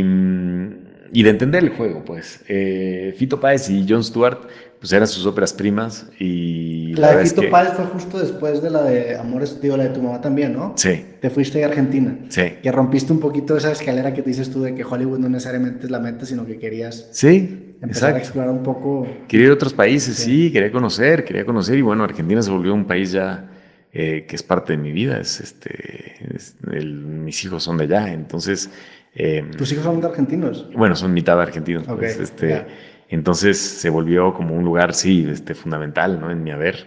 y de entender el juego, pues. Eh, Fito Páez y Jon Stewart, pues eran sus óperas primas. Y la, la de Fito es que... Páez fue justo después de la de Amores, digo, la de tu mamá también, ¿no? Sí. Te fuiste a Argentina. Sí. Que rompiste un poquito esa escalera que te dices tú de que Hollywood no necesariamente es la meta, sino que querías sí, empezar exacto. a explorar un poco. Quería ir a otros países, sí. sí, quería conocer, quería conocer. Y bueno, Argentina se volvió un país ya eh, que es parte de mi vida. Es, este, es, el, mis hijos son de allá, entonces... Eh, ¿Tus hijos son argentinos? Bueno, son mitad argentinos. Okay, pues, este, yeah. Entonces se volvió como un lugar, sí, este, fundamental, ¿no? En mi haber.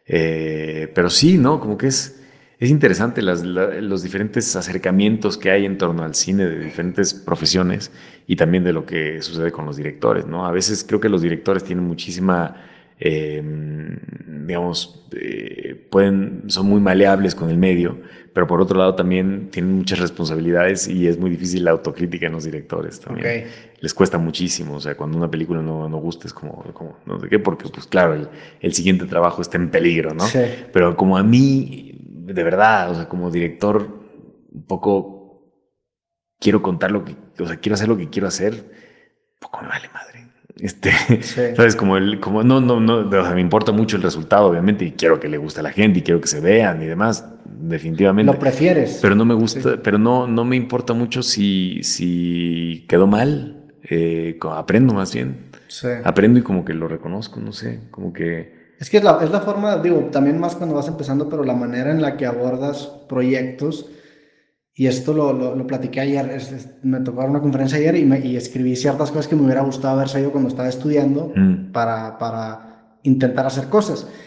Eh, pero sí, ¿no? Como que es, es interesante las, la, los diferentes acercamientos que hay en torno al cine de diferentes profesiones y también de lo que sucede con los directores, ¿no? A veces creo que los directores tienen muchísima... Eh, digamos, eh, pueden, son muy maleables con el medio, pero por otro lado también tienen muchas responsabilidades y es muy difícil la autocrítica en los directores también. Okay. Les cuesta muchísimo, o sea, cuando una película no, no gusta es como, como, no sé qué, porque pues claro, el, el siguiente trabajo está en peligro, ¿no? Sí. Pero como a mí, de verdad, o sea, como director, un poco quiero contar lo que, o sea, quiero hacer lo que quiero hacer, un poco me vale madre. Este, sí. ¿Sabes? Como el, como no, no, no, o sea, me importa mucho el resultado, obviamente, y quiero que le guste a la gente y quiero que se vean y demás, definitivamente. Lo prefieres. Pero no me gusta, sí. pero no, no me importa mucho si, si quedó mal, eh, aprendo más bien. Sí. Aprendo y como que lo reconozco, no sé, como que... Es que es la, es la forma, digo, también más cuando vas empezando, pero la manera en la que abordas proyectos. Y esto lo, lo, lo platiqué ayer, es, es, me tocó dar una conferencia ayer y, me, y escribí ciertas cosas que me hubiera gustado haber sabido cuando estaba estudiando mm. para, para intentar hacer cosas.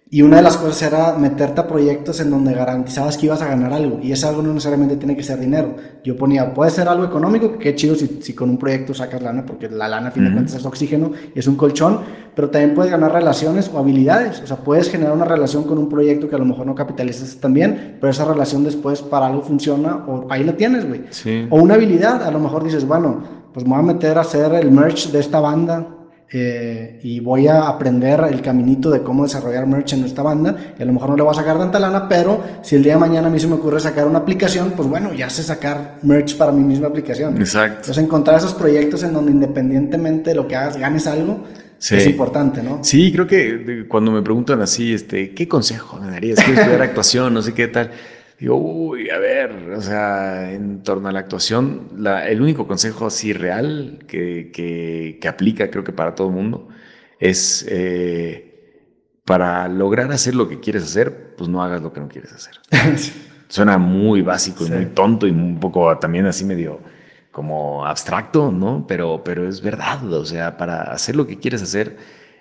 Y una de las cosas era meterte a proyectos en donde garantizabas que ibas a ganar algo. Y ese algo no necesariamente tiene que ser dinero. Yo ponía, puede ser algo económico, que qué chido si, si con un proyecto sacas lana, porque la lana a fin de cuentas es oxígeno y es un colchón. Pero también puedes ganar relaciones o habilidades. O sea, puedes generar una relación con un proyecto que a lo mejor no capitalizas tan bien, pero esa relación después para algo funciona o ahí la tienes, güey. Sí. O una habilidad, a lo mejor dices, bueno, pues me voy a meter a hacer el merch de esta banda. Eh, y voy a aprender el caminito de cómo desarrollar merch en esta banda y a lo mejor no le voy a sacar tanta lana, pero si el día de mañana a mí se me ocurre sacar una aplicación, pues bueno, ya sé sacar merch para mi misma aplicación. Exacto. Entonces encontrar esos proyectos en donde independientemente de lo que hagas, ganes algo, sí. Es importante, ¿no? Sí, creo que cuando me preguntan así, este, ¿qué consejo me darías? Quiero estudiar actuación, no sé qué tal. Digo, uy, a ver, o sea, en torno a la actuación, la, el único consejo así real que, que, que aplica, creo que para todo el mundo, es eh, para lograr hacer lo que quieres hacer, pues no hagas lo que no quieres hacer. Suena muy básico y sí. muy tonto y un poco también así medio como abstracto, ¿no? Pero, pero es verdad, o sea, para hacer lo que quieres hacer,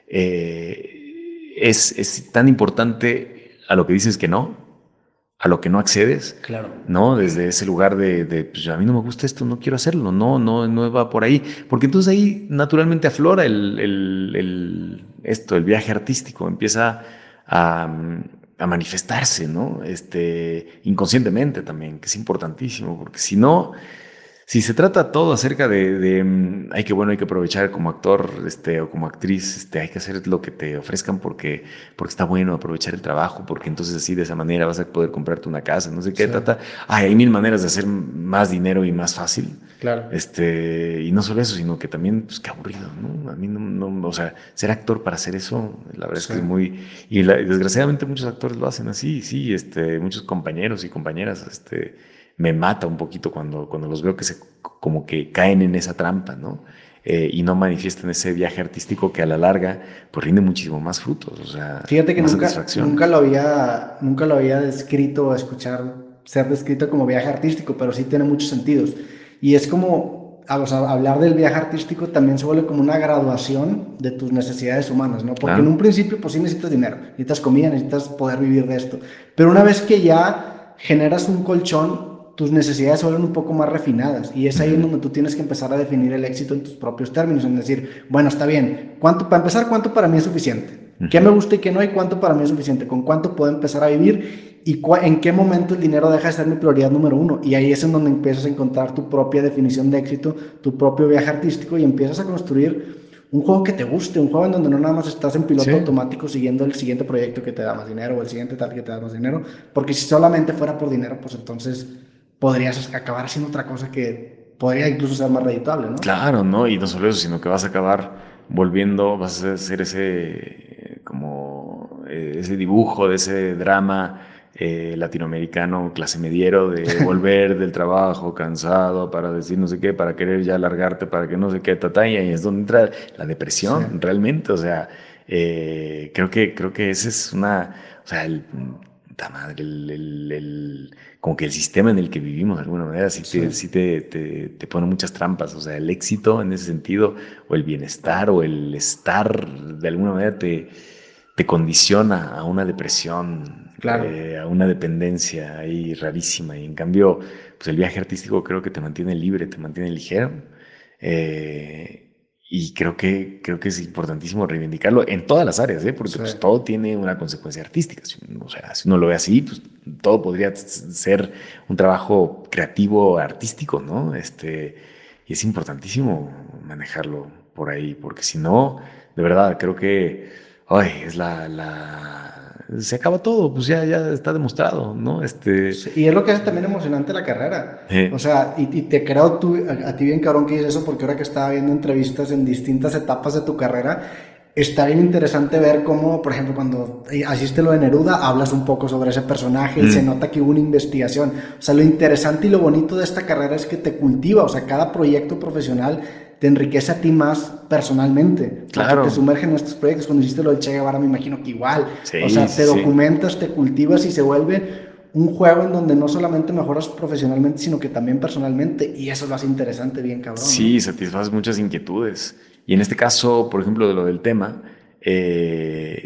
eh, es, es tan importante a lo que dices que no, a lo que no accedes, claro. ¿no? Desde ese lugar de, de pues a mí no me gusta esto, no quiero hacerlo, no, no, no va por ahí, porque entonces ahí naturalmente aflora el, el, el esto, el viaje artístico, empieza a, a manifestarse, ¿no? Este, inconscientemente también, que es importantísimo, porque si no, si se trata todo acerca de, de hay que bueno, hay que aprovechar como actor este, o como actriz, este, hay que hacer lo que te ofrezcan porque, porque está bueno aprovechar el trabajo, porque entonces así de esa manera vas a poder comprarte una casa, no sé qué, sí. tata. Ay, hay mil maneras de hacer más dinero y más fácil. Claro. Este, y no solo eso, sino que también, pues qué aburrido, ¿no? A mí no, no o sea, ser actor para hacer eso, la verdad sí. es que es muy, y la, desgraciadamente muchos actores lo hacen así, sí, este, muchos compañeros y compañeras, este, me mata un poquito cuando, cuando los veo que se como que caen en esa trampa, ¿no? Eh, y no manifiestan ese viaje artístico que a la larga pues rinde muchísimo más frutos, o sea, fíjate que nunca, nunca lo había nunca lo había descrito o escuchar ser descrito como viaje artístico, pero sí tiene muchos sentidos y es como, o sea, hablar del viaje artístico también se vuelve como una graduación de tus necesidades humanas, ¿no? Porque claro. en un principio pues sí necesitas dinero, necesitas comida, necesitas poder vivir de esto, pero una vez que ya generas un colchón, tus necesidades se vuelven un poco más refinadas y es ahí en donde tú tienes que empezar a definir el éxito en tus propios términos, en decir, bueno, está bien, ¿cuánto, para empezar, ¿cuánto para mí es suficiente? ¿Qué me gusta y qué no? ¿Y cuánto para mí es suficiente? ¿Con cuánto puedo empezar a vivir? ¿Y en qué momento el dinero deja de ser mi prioridad número uno? Y ahí es en donde empiezas a encontrar tu propia definición de éxito, tu propio viaje artístico y empiezas a construir un juego que te guste, un juego en donde no nada más estás en piloto sí. automático siguiendo el siguiente proyecto que te da más dinero o el siguiente tal que te da más dinero, porque si solamente fuera por dinero, pues entonces podrías acabar haciendo otra cosa que podría incluso ser más redituable, ¿no? Claro, ¿no? Y no solo eso, sino que vas a acabar volviendo, vas a hacer ese como ese dibujo de ese drama eh, latinoamericano clase mediero de volver del trabajo cansado para decir no sé qué, para querer ya largarte, para que no sé qué, tata, y ahí es donde entra la depresión, sí. realmente, o sea, eh, creo que creo que esa es una, o sea, el puta madre, el, el, el, como que el sistema en el que vivimos de alguna manera sí, sí. Te, sí te, te, te pone muchas trampas, o sea, el éxito en ese sentido, o el bienestar, o el estar, de alguna manera te, te condiciona a una depresión, claro. eh, a una dependencia ahí rarísima, y en cambio, pues el viaje artístico creo que te mantiene libre, te mantiene ligero, eh, y creo que, creo que es importantísimo reivindicarlo en todas las áreas, ¿eh? Porque sí. pues, todo tiene una consecuencia artística. O sea, si uno lo ve así, pues todo podría ser un trabajo creativo, artístico, ¿no? Este, y es importantísimo manejarlo por ahí, porque si no, de verdad, creo que ay, es la, la... se acaba todo, pues ya, ya está demostrado, ¿no? Este... Sí, y es lo que hace también emocionante la carrera. Eh. O sea, y, y te creo tú, a, a ti bien cabrón que dices eso, porque ahora que estaba viendo entrevistas en distintas etapas de tu carrera, está bien interesante ver cómo, por ejemplo, cuando hiciste lo de Neruda, hablas un poco sobre ese personaje mm. y se nota que hubo una investigación. O sea, lo interesante y lo bonito de esta carrera es que te cultiva, o sea, cada proyecto profesional te enriquece a ti más personalmente. Claro. Porque te sumergen en estos proyectos. Cuando hiciste lo del Che Guevara, me imagino que igual. Sí, o sea, te sí. documentas, te cultivas y se vuelve un juego en donde no solamente mejoras profesionalmente, sino que también personalmente. Y eso lo hace interesante, bien cabrón. Sí, ¿no? satisfaces muchas inquietudes. Y en este caso, por ejemplo, de lo del tema, eh,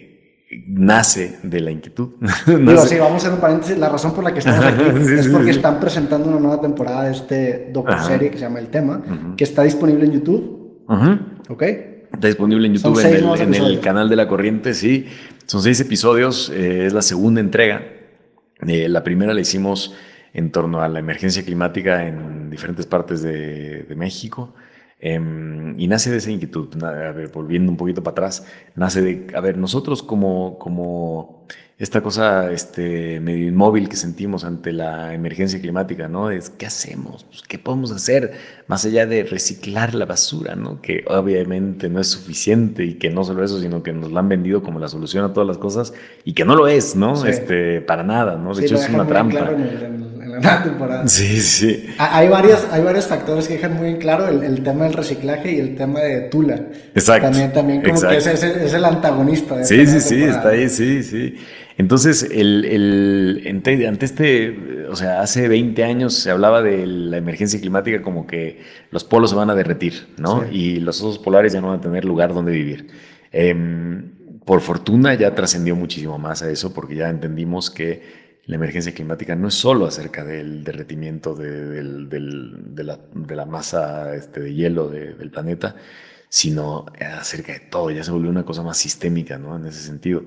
nace de la inquietud. Digo, nace... sí, vamos a hacer un paréntesis. La razón por la que estamos aquí sí, es sí, porque sí. están presentando una nueva temporada de este docuserie que se llama El Tema, Uh-huh. que está disponible en YouTube. Uh-huh. ¿Ok? Está disponible en YouTube, en el, en el canal de La Corriente, sí. Son seis episodios, eh, es la segunda entrega. Eh, la primera la hicimos en torno a la emergencia climática en diferentes partes de, de México. Eh, y nace de esa inquietud, a ver, volviendo un poquito para atrás, nace de, a ver, nosotros como, como esta cosa este, medio inmóvil que sentimos ante la emergencia climática, ¿no? Es, ¿qué hacemos? Pues, ¿qué podemos hacer más allá de reciclar la basura, ¿no? Que obviamente no es suficiente y que no solo eso, sino que nos la han vendido como la solución a todas las cosas y que no lo es, ¿no? Sí. Este, para nada, ¿no? De sí, hecho es una trampa. Claro en, el, en, en la nueva temporada. Sí, sí. Hay varios, hay varios factores que dejan muy en claro el, el tema del reciclaje y el tema de Tula. Exacto. También, también como exacto. que es, es, es el antagonista de Sí, sí, sí, está ahí, sí, sí. Entonces, el, el, ante este, o sea, hace veinte años se hablaba de la emergencia climática como que los polos se van a derretir, ¿no? Sí. Y los osos polares ya no van a tener lugar donde vivir. Eh, por fortuna ya trascendió muchísimo más a eso porque ya entendimos que la emergencia climática no es solo acerca del derretimiento de, del, del, de, la, de la masa este, de hielo de, del planeta, sino acerca de todo, ya se volvió una cosa más sistémica, ¿no? En ese sentido.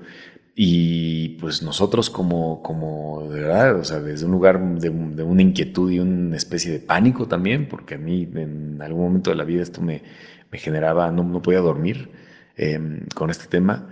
Y pues nosotros como, como de verdad, o sea, desde un lugar de, de una inquietud y una especie de pánico también, porque a mí en algún momento de la vida esto me, me generaba, no, no podía dormir eh, con este tema.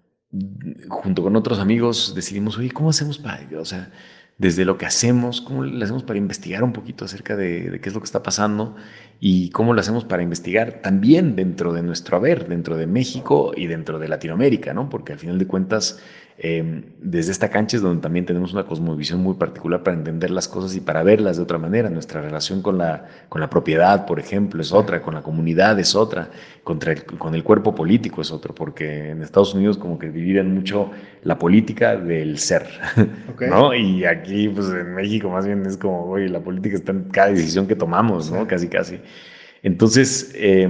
Junto con otros amigos decidimos, oye, ¿cómo hacemos para, o sea, desde lo que hacemos, cómo le hacemos para investigar un poquito acerca de, de qué es lo que está pasando y cómo lo hacemos para investigar también dentro de nuestro haber, dentro de México y dentro de Latinoamérica, ¿no? Porque al final de cuentas, eh, desde esta cancha es donde también tenemos una cosmovisión muy particular para entender las cosas y para verlas de otra manera. Nuestra relación con la, con la propiedad, por ejemplo, es otra, con la comunidad es otra, contra el, con el cuerpo político es otro, porque en Estados Unidos como que dividen mucho la política del ser, okay. ¿no? Y aquí, pues en México más bien es como, oye, la política está en cada decisión que tomamos, ¿no? Sí. Casi, casi. Entonces, eh,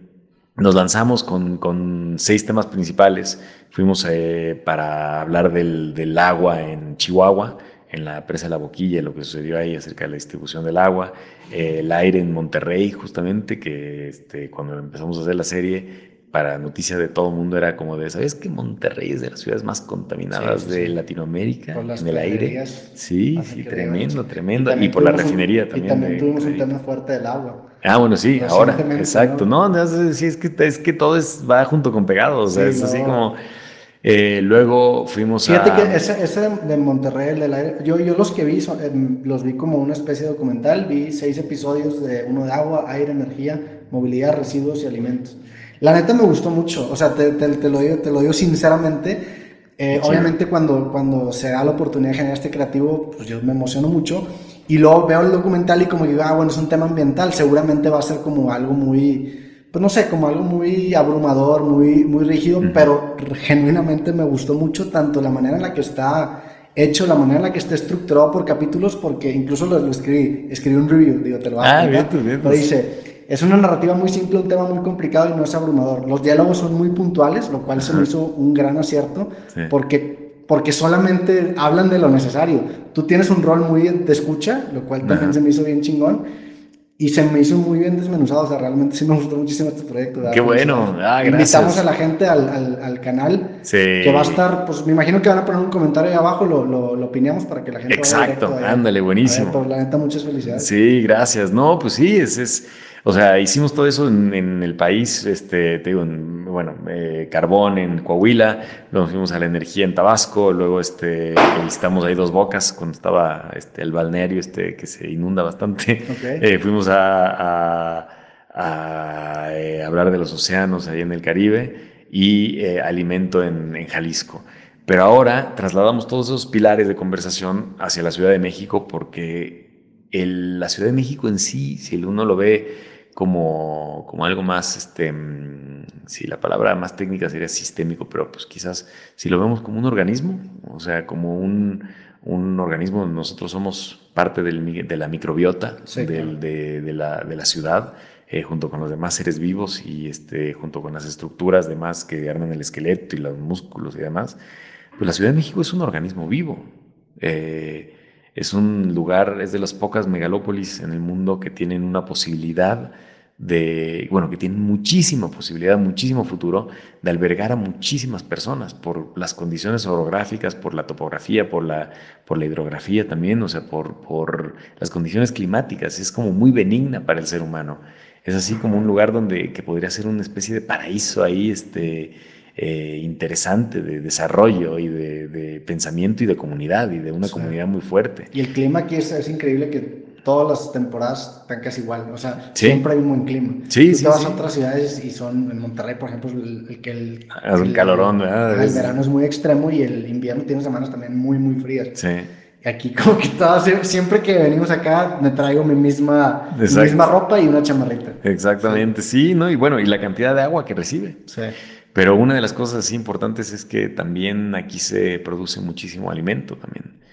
nos lanzamos con, con seis temas principales. Fuimos eh, para hablar del, del agua en Chihuahua, en la presa de La Boquilla, lo que sucedió ahí acerca de la distribución del agua, eh, el aire en Monterrey, justamente, que este, cuando empezamos a hacer la serie, para noticia de todo el mundo era como de, ¿sabes que Monterrey es de las ciudades más contaminadas sí, sí, de sí. Latinoamérica en el aire? Sí, sí, tremendo, tremendo. Y, y por la refinería un, también. Y también de, tuvimos de, un tema fuerte del agua. Ah, bueno, sí, ahora, exacto. No, no sí, es, que, es que todo es, va junto con pegado, o sea, sí, es no. así como... Eh, luego fuimos Fíjate a... Fíjate que ese, ese de Monterrey, el del aire, yo, yo los que vi, son, eh, los vi como una especie de documental, vi seis episodios de uno de agua, aire, energía, movilidad, residuos y alimentos. La neta me gustó mucho, o sea, te, te, te, lo, digo, te lo digo sinceramente. Eh, sí. Obviamente cuando, cuando se da la oportunidad de generar este creativo, pues yo me emociono mucho y luego veo el documental y como digo, ah, bueno, es un tema ambiental, seguramente va a ser como algo muy, pues no sé, como algo muy abrumador, muy, muy rígido, uh-huh. pero genuinamente me gustó mucho tanto la manera en la que está hecho, la manera en la que está estructurado por capítulos, porque incluso lo, lo escribí, escribí un review, digo, te lo voy a explicar, ah, bien, bien, pero dice... Es una narrativa muy simple, un tema muy complicado y no es abrumador. Los diálogos son muy puntuales, lo cual se me hizo un gran acierto, sí. porque, porque solamente hablan de lo necesario. Tú tienes un rol muy de escucha, lo cual también Ajá. se me hizo bien chingón, y se me hizo muy bien desmenuzado. O sea, realmente sí me gustó muchísimo este proyecto. ¿Verdad? Qué bueno, ah, gracias. Invitamos a la gente al, al, al canal, sí. que va a estar, pues me imagino que van a poner un comentario ahí abajo, lo, lo, lo opinamos para que la gente Exacto, vaya directo, ándale, buenísimo. Ver, pero la neta, muchas felicidades. Sí, gracias. No, pues sí, es... es... O sea, hicimos todo eso en, en el país, este, te digo, en, bueno, eh, carbón en Coahuila, luego fuimos a la energía en Tabasco, luego este, visitamos ahí Dos Bocas cuando estaba este, el balneario este, que se inunda bastante. Okay. Eh, fuimos a, a, a eh, hablar de los océanos ahí en el Caribe y eh, alimento en, en Jalisco. Pero ahora trasladamos todos esos pilares de conversación hacia la Ciudad de México porque el, la Ciudad de México en sí, si uno lo ve como, como algo más, este, si la palabra más técnica sería sistémico, pero pues quizás si lo vemos como un organismo, o sea, como un, un organismo, nosotros somos parte del, de la microbiota sí, del, claro. de, de, la, de la ciudad. eh, junto con los demás seres vivos y este, junto con las estructuras demás que arman el esqueleto y los músculos y demás, pues la Ciudad de México es un organismo vivo. Eh, es un lugar, es de las pocas megalópolis en el mundo que tienen una posibilidad de, bueno, que tienen muchísima posibilidad, muchísimo futuro de albergar a muchísimas personas por las condiciones orográficas, por la topografía, por la, por la hidrografía también, o sea, por, por las condiciones climáticas. Es como muy benigna para el ser humano. Es así como un lugar donde que podría ser una especie de paraíso ahí, este, eh, interesante de desarrollo y de, de pensamiento y de comunidad y de una sí. comunidad muy fuerte. Y el clima aquí es, es increíble que todas las temporadas están casi igual, o sea, ¿sí? Siempre hay un buen clima. Sí, Tú sí, te vas sí. a otras ciudades y son, en Monterrey, por ejemplo, el, el que el, es un el, calorón, ¿verdad? El, el verano es muy extremo y el invierno tiene semanas también muy, muy frías. Sí. Y aquí como que todas, siempre que venimos acá me traigo mi misma, mi misma ropa y una chamarrita. Exactamente, sí. sí, ¿no? Y bueno, y la cantidad de agua que recibe. Sí. Pero una de las cosas así importantes es que también aquí se produce muchísimo alimento también.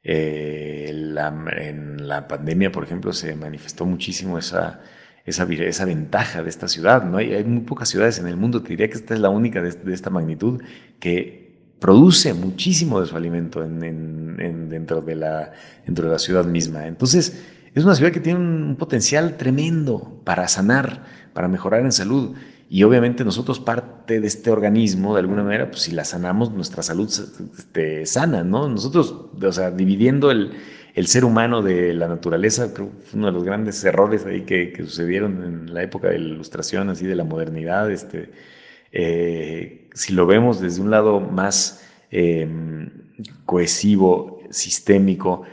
Eh, la, en la pandemia, por ejemplo, se manifestó muchísimo esa, esa, esa ventaja de esta ciudad, ¿no? Hay, hay muy pocas ciudades en el mundo, te diría que esta es la única de, de esta magnitud que produce muchísimo de su alimento en, en, en, dentro, de la, dentro de la ciudad misma. Entonces, es una ciudad que tiene un potencial tremendo para sanar, para mejorar en salud. Y obviamente nosotros parte de este organismo, de alguna manera, pues si la sanamos, nuestra salud este, sana, ¿no? Nosotros, o sea, dividiendo el, el ser humano de la naturaleza, creo que fue uno de los grandes errores ahí que, que sucedieron en la época de la ilustración, así de la modernidad. Este, eh, si lo vemos desde un lado más eh, cohesivo, sistémico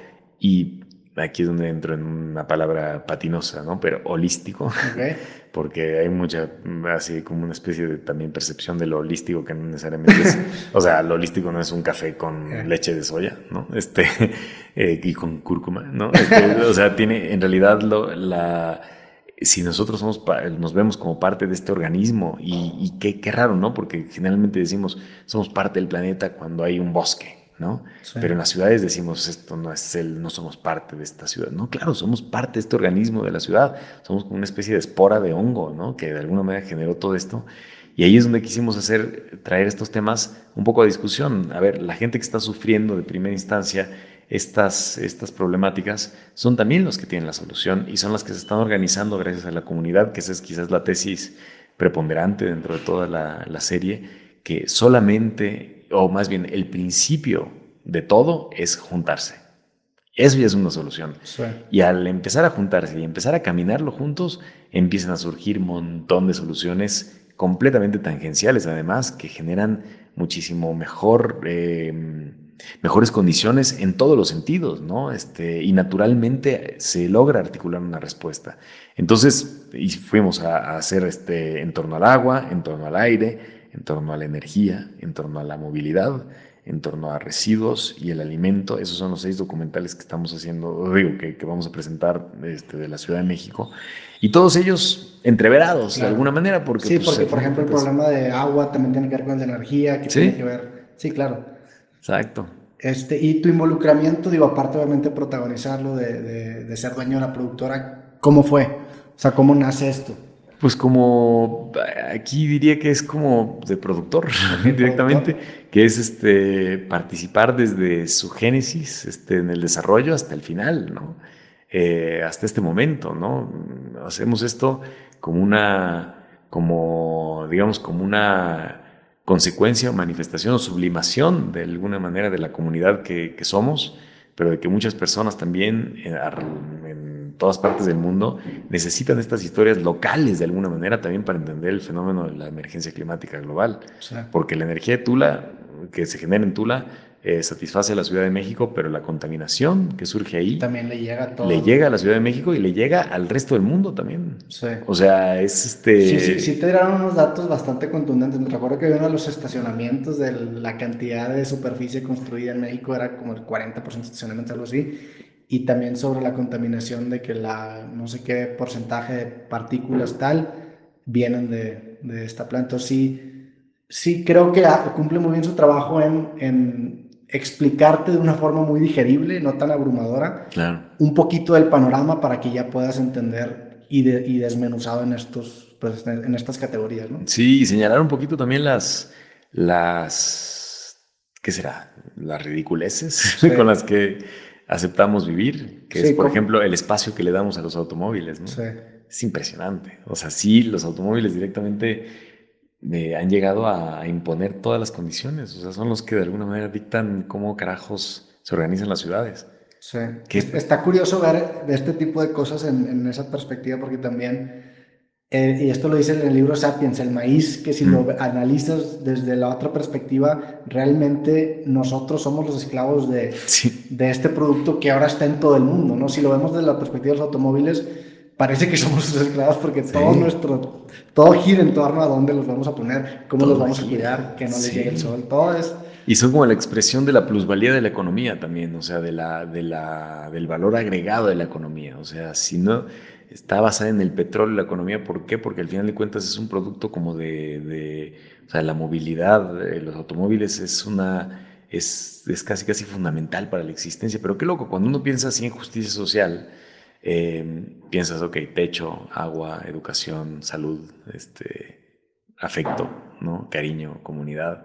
y aquí es donde entro en una palabra patinosa, ¿no? Pero holístico, okay. Porque hay mucha, así como una especie de también percepción de lo holístico que no necesariamente es, o sea, lo holístico no es un café con yeah. leche de soya, ¿no? Este, eh, y con cúrcuma, ¿no? Este, o sea, tiene, en realidad, lo, la, si nosotros somos, nos vemos como parte de este organismo y, y qué, qué raro, ¿no? Porque generalmente decimos, somos parte del planeta cuando hay un bosque, ¿no? Sí. Pero en las ciudades decimos, esto no es el, no somos parte de esta ciudad. No, claro, somos parte de este organismo de la ciudad. Somos como una especie de espora de hongo, ¿no? Que de alguna manera generó todo esto. Y ahí es donde quisimos hacer, traer estos temas un poco a discusión. A ver, la gente que está sufriendo de primera instancia estas, estas problemáticas son también los que tienen la solución y son las que se están organizando gracias a la comunidad, que esa es quizás la tesis preponderante dentro de toda la, la serie, que solamente... o más bien el principio de todo es juntarse. Eso ya es una solución. Sí. Y al empezar a juntarse y empezar a caminarlo juntos, empiezan a surgir un montón de soluciones completamente tangenciales, además, que generan muchísimo mejor, eh, mejores condiciones en todos los sentidos, ¿no? Este, y naturalmente se logra articular una respuesta. Entonces, y fuimos a, a hacer este, en torno al agua, en torno al aire, en torno a la energía, en torno a la movilidad, en torno a residuos y el alimento. Esos son los seis documentales que estamos haciendo, digo, que, que vamos a presentar este, de la Ciudad de México. Y todos ellos entreverados, claro, de alguna manera. Porque, sí, pues, porque por ejemplo el problema de agua también tiene que ver con la energía, que ¿sí? Tiene que ver... Sí, claro. Exacto. Este, y tu involucramiento, digo, aparte obviamente de protagonizarlo, de, de, de ser dueño de la productora, ¿cómo fue? O sea, ¿cómo nace esto? Pues como, aquí diría que es como de productor, directamente, productor. Que es este, participar desde su génesis, este, en el desarrollo hasta el final, ¿no? Eh, hasta este momento, ¿no? Hacemos esto como una, como, digamos, como una consecuencia o manifestación o sublimación de alguna manera de la comunidad que, que somos, pero de que muchas personas también en, en todas partes del mundo necesitan estas historias locales de alguna manera también para entender el fenómeno de la emergencia climática global. Sí. Porque la energía de Tula, que se genera en Tula, eh, satisface a la Ciudad de México, pero la contaminación que surge ahí también le llega a todo. Le llega a la Ciudad de México y le llega al resto del mundo también. Sí. O sea, es este... Sí, sí, sí te dieron unos datos bastante contundentes. Me recuerdo que uno de los estacionamientos de la cantidad de superficie construida en México era como el cuarenta por ciento de estacionamientos, algo así. Y también sobre la contaminación de que la no sé qué porcentaje de partículas tal vienen de, de esta planta. Entonces sí, sí creo que cumple muy bien su trabajo en, en explicarte de una forma muy digerible, no tan abrumadora, claro, un poquito del panorama para que ya puedas entender y, de, y desmenuzado en, estos, pues, en estas categorías, ¿no? Sí, y señalar un poquito también las, las, ¿qué será? Las ridiculeces sí. con las que aceptamos vivir, que sí, es, por como... ejemplo, el espacio que le damos a los automóviles, ¿no? Sí. Es impresionante. O sea, sí, los automóviles directamente eh, han llegado a imponer todas las condiciones. O sea, son los que de alguna manera dictan cómo carajos se organizan las ciudades. Sí. ¿Qué? Está curioso ver este tipo de cosas en, en esa perspectiva, porque también, eh, y esto lo dice en el libro Sapiens, el maíz, que si mm. lo analizas desde la otra perspectiva, realmente nosotros somos los esclavos de, sí. de este producto que ahora está en todo el mundo, ¿no? Si lo vemos desde la perspectiva de los automóviles, parece que somos sus esclavos porque sí. todo nuestro, todo gira en torno a dónde los vamos a poner, cómo todo los vamos gira. a cuidar, que no les sí. llegue el sol, todo es... Y son como la expresión de la plusvalía de la economía también, o sea, de la, de la, del valor agregado de la economía. O sea, si no está basada en el petróleo la economía, ¿por qué? Porque al final de cuentas es un producto como de, de o sea, la movilidad, de los automóviles es una, es, es casi casi fundamental para la existencia. Pero qué loco, cuando uno piensa así en justicia social, eh, piensas, ok, techo, agua, educación, salud, este, afecto, ¿no? Cariño, comunidad.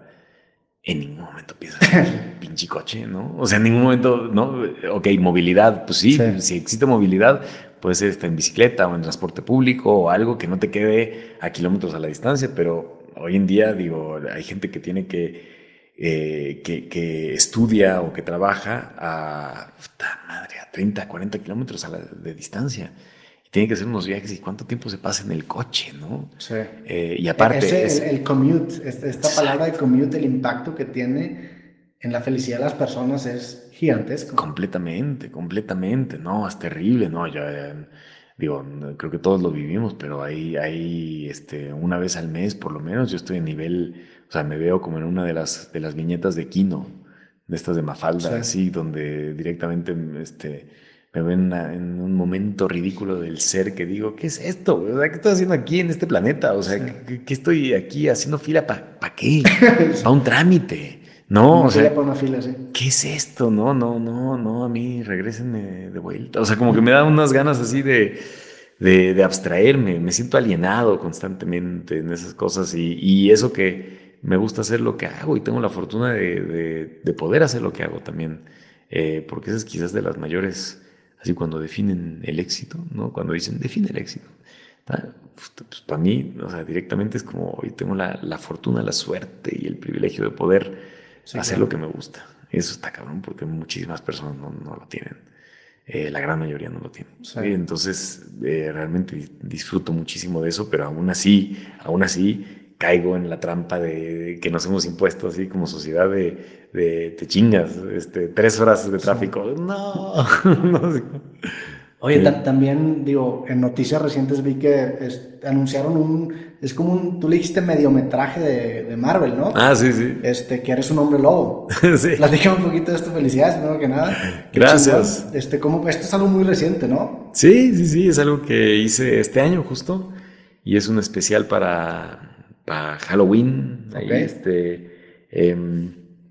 En ningún momento piensas en pinche coche, ¿no? O sea, en ningún momento, ¿no? Ok, movilidad, pues sí, sí. si existe movilidad, puede ser en bicicleta o en transporte público o algo que no te quede a kilómetros a la distancia, pero hoy en día, digo, hay gente que tiene que, eh, que, que estudia o que trabaja a, puta madre, a treinta, cuarenta kilómetros a la, de distancia. Tiene que hacer unos viajes y cuánto tiempo se pasa en el coche, ¿no? Sí. Eh, y aparte... Ese, es, el, el commute, esta palabra de commute, el impacto que tiene en la felicidad de las personas es gigantesco. Completamente, completamente, no, es terrible, ¿no? Yo, eh, digo, creo que todos lo vivimos, pero hay, hay este, una vez al mes, por lo menos, yo estoy en nivel, o sea, me veo como en una de las, de las viñetas de Kino, de estas de Mafalda, sí. así, donde directamente, este... me ven en un momento ridículo del ser que digo, ¿qué es esto? O sea, ¿qué estoy haciendo aquí en este planeta? O sea, sí. ¿qué, ¿qué estoy aquí haciendo fila para pa qué? Para un trámite, ¿no? Una o sea, fila para una fila, sí. ¿Qué es esto? No, no, no, no, a mí regrésenme de vuelta. O sea, como que me da unas ganas así de, de, de abstraerme. Me siento alienado constantemente en esas cosas y, y eso que me gusta hacer lo que hago y tengo la fortuna de, de, de poder hacer lo que hago también. Eh, porque esa es quizás de las mayores... Así cuando definen el éxito, ¿no? Cuando dicen, define el éxito. Pues, pues para mí, o sea, directamente es como, hoy tengo la, la fortuna, la suerte y el privilegio de poder sí, hacer claro. lo que me gusta. Eso está cabrón porque muchísimas personas no, no lo tienen. Eh, la gran mayoría no lo tienen. Sí. Entonces, eh, realmente disfruto muchísimo de eso, pero aún así, aún así, caigo en la trampa de, de que nos hemos impuesto así como sociedad de, de te chingas, este, tres horas de tráfico. Sí. No, no sé. Oye, ta también, digo, en noticias recientes vi que es, anunciaron un, es como un, tú le dijiste mediometraje de, de Marvel, ¿no? Ah, sí, sí. Este, que eres un hombre lobo. Sí. Platícame un poquito de esto, felicidades, primero que nada. Gracias. Este, ¿cómo, esto es algo muy reciente, ¿no? Sí, sí, sí, es algo que hice este año justo y es un especial para... para Halloween, okay. ahí este, eh,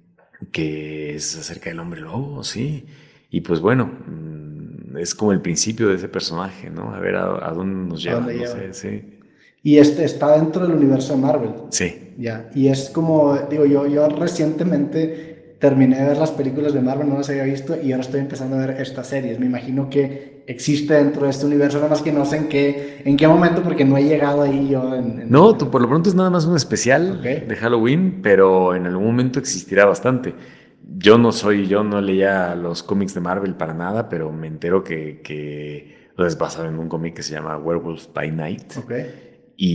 que es acerca del hombre lobo, sí. Y pues bueno, es como el principio de ese personaje, ¿no? A ver a, a dónde nos lleva, dónde no lleva? sé, sí. Y este está dentro del universo de Marvel. Sí. Ya, y es como, digo, yo, yo recientemente terminé de ver las películas de Marvel, no las había visto, y ahora estoy empezando a ver estas series. Me imagino que existe dentro de este universo, nada más que no sé en qué, en qué momento, porque no he llegado ahí yo. En, en no, tú por lo pronto es nada más un especial okay. de Halloween, pero en algún momento existirá bastante. Yo no soy, yo no leía los cómics de Marvel para nada, pero me entero que, que es basado en un cómic que se llama Werewolf by Night. Okay.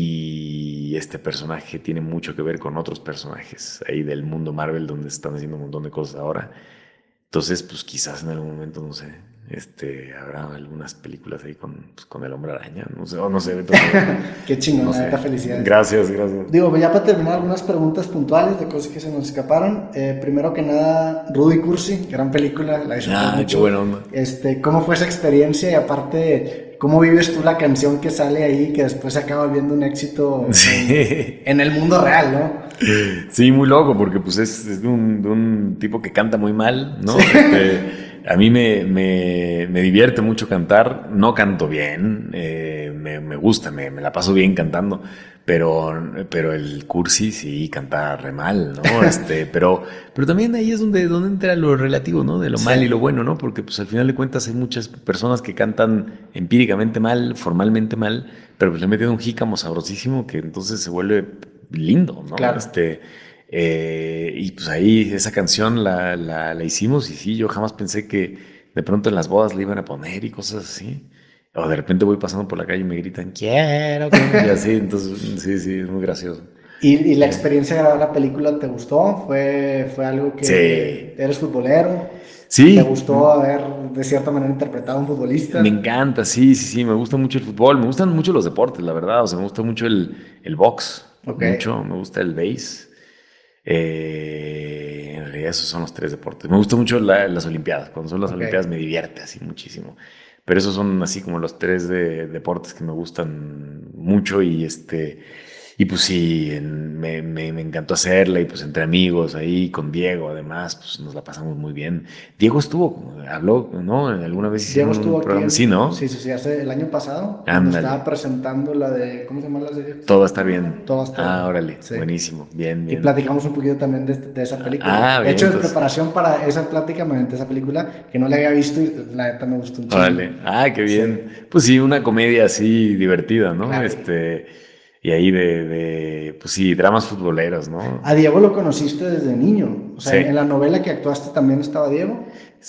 Y este personaje tiene mucho que ver con otros personajes ahí del mundo Marvel, donde están haciendo un montón de cosas ahora. Entonces, pues quizás en algún momento, no sé, este, habrá algunas películas ahí con, pues, con el Hombre Araña, no sé, o no sé. Qué chingón, no sé. Felicidades. Gracias, gracias. Digo, ya para terminar, algunas preguntas puntuales de cosas que se nos escaparon. Eh, primero que nada, Rudy Cursi, gran película, la hizo ah, mucho. Qué buena onda. Este, ¿cómo fue esa experiencia? Y aparte, ¿cómo vives tú la canción que sale ahí, que después se acaba volviendo un éxito sí. en, en el mundo real, ¿no? Sí, muy loco, porque pues es, es de, un, de un tipo que canta muy mal, ¿no? Sí. Este, A mí me, me, me divierte mucho cantar. No canto bien, eh, me, me gusta, me, me la paso bien cantando, pero, pero el cursi sí canta re mal, ¿no? Este, pero, pero también ahí es donde, donde entra lo relativo, ¿no? De lo Sí. mal y lo bueno, ¿no? Porque pues al final de cuentas hay muchas personas que cantan empíricamente mal, formalmente mal, pero pues le meten un jícamo sabrosísimo que entonces se vuelve lindo, ¿no? Claro. Este, eh, y pues ahí esa canción la, la, la hicimos y sí, yo jamás pensé que de pronto en las bodas la iban a poner y cosas así. O de repente voy pasando por la calle y me gritan, quiero que... Y así, entonces sí, sí, es muy gracioso. ¿Y, y la experiencia de grabar la película te gustó? ¿Fue, fue algo que Sí. eres futbolero? Sí. ¿Te gustó haber de cierta manera interpretado a un futbolista? Me encanta, sí, sí, sí, me gusta mucho el fútbol, me gustan mucho los deportes, la verdad, o sea, me gusta mucho el, el box, Ok. mucho, me gusta el base. Eh, en realidad esos son los tres deportes. Me gusta mucho la, las olimpiadas, cuando son las Ok. olimpiadas me divierte así muchísimo. Pero esos son así como los tres de, deportes que me gustan mucho y este... Y pues sí, en- me, me, me encantó hacerla y pues entre amigos ahí con Diego además, pues nos la pasamos muy bien. Diego estuvo, habló, ¿no? Alguna vez Diego hicieron estuvo un aquí, programa, en- sí, ¿no? sí, sí, sí, hace el año pasado, cuando Ándale. estaba presentando la de, ¿cómo se llama la serie? Todo va a estar bien. Todo va a estar Ah, bien. órale, Sí. buenísimo, bien, Y bien. platicamos un poquito también de, este- de esa película. Ah, De bien, hecho, en entonces, preparación para esa plática me aventé esa película que no la había visto y la neta me gustó un chingo. órale. Ah, qué bien. Sí, Pues sí, una comedia así divertida, ¿no? claro. Este, y ahí de, de, pues sí, dramas futboleros, ¿no? A Diego lo conociste desde niño. O sea, Sí. en, en la novela que actuaste también estaba Diego.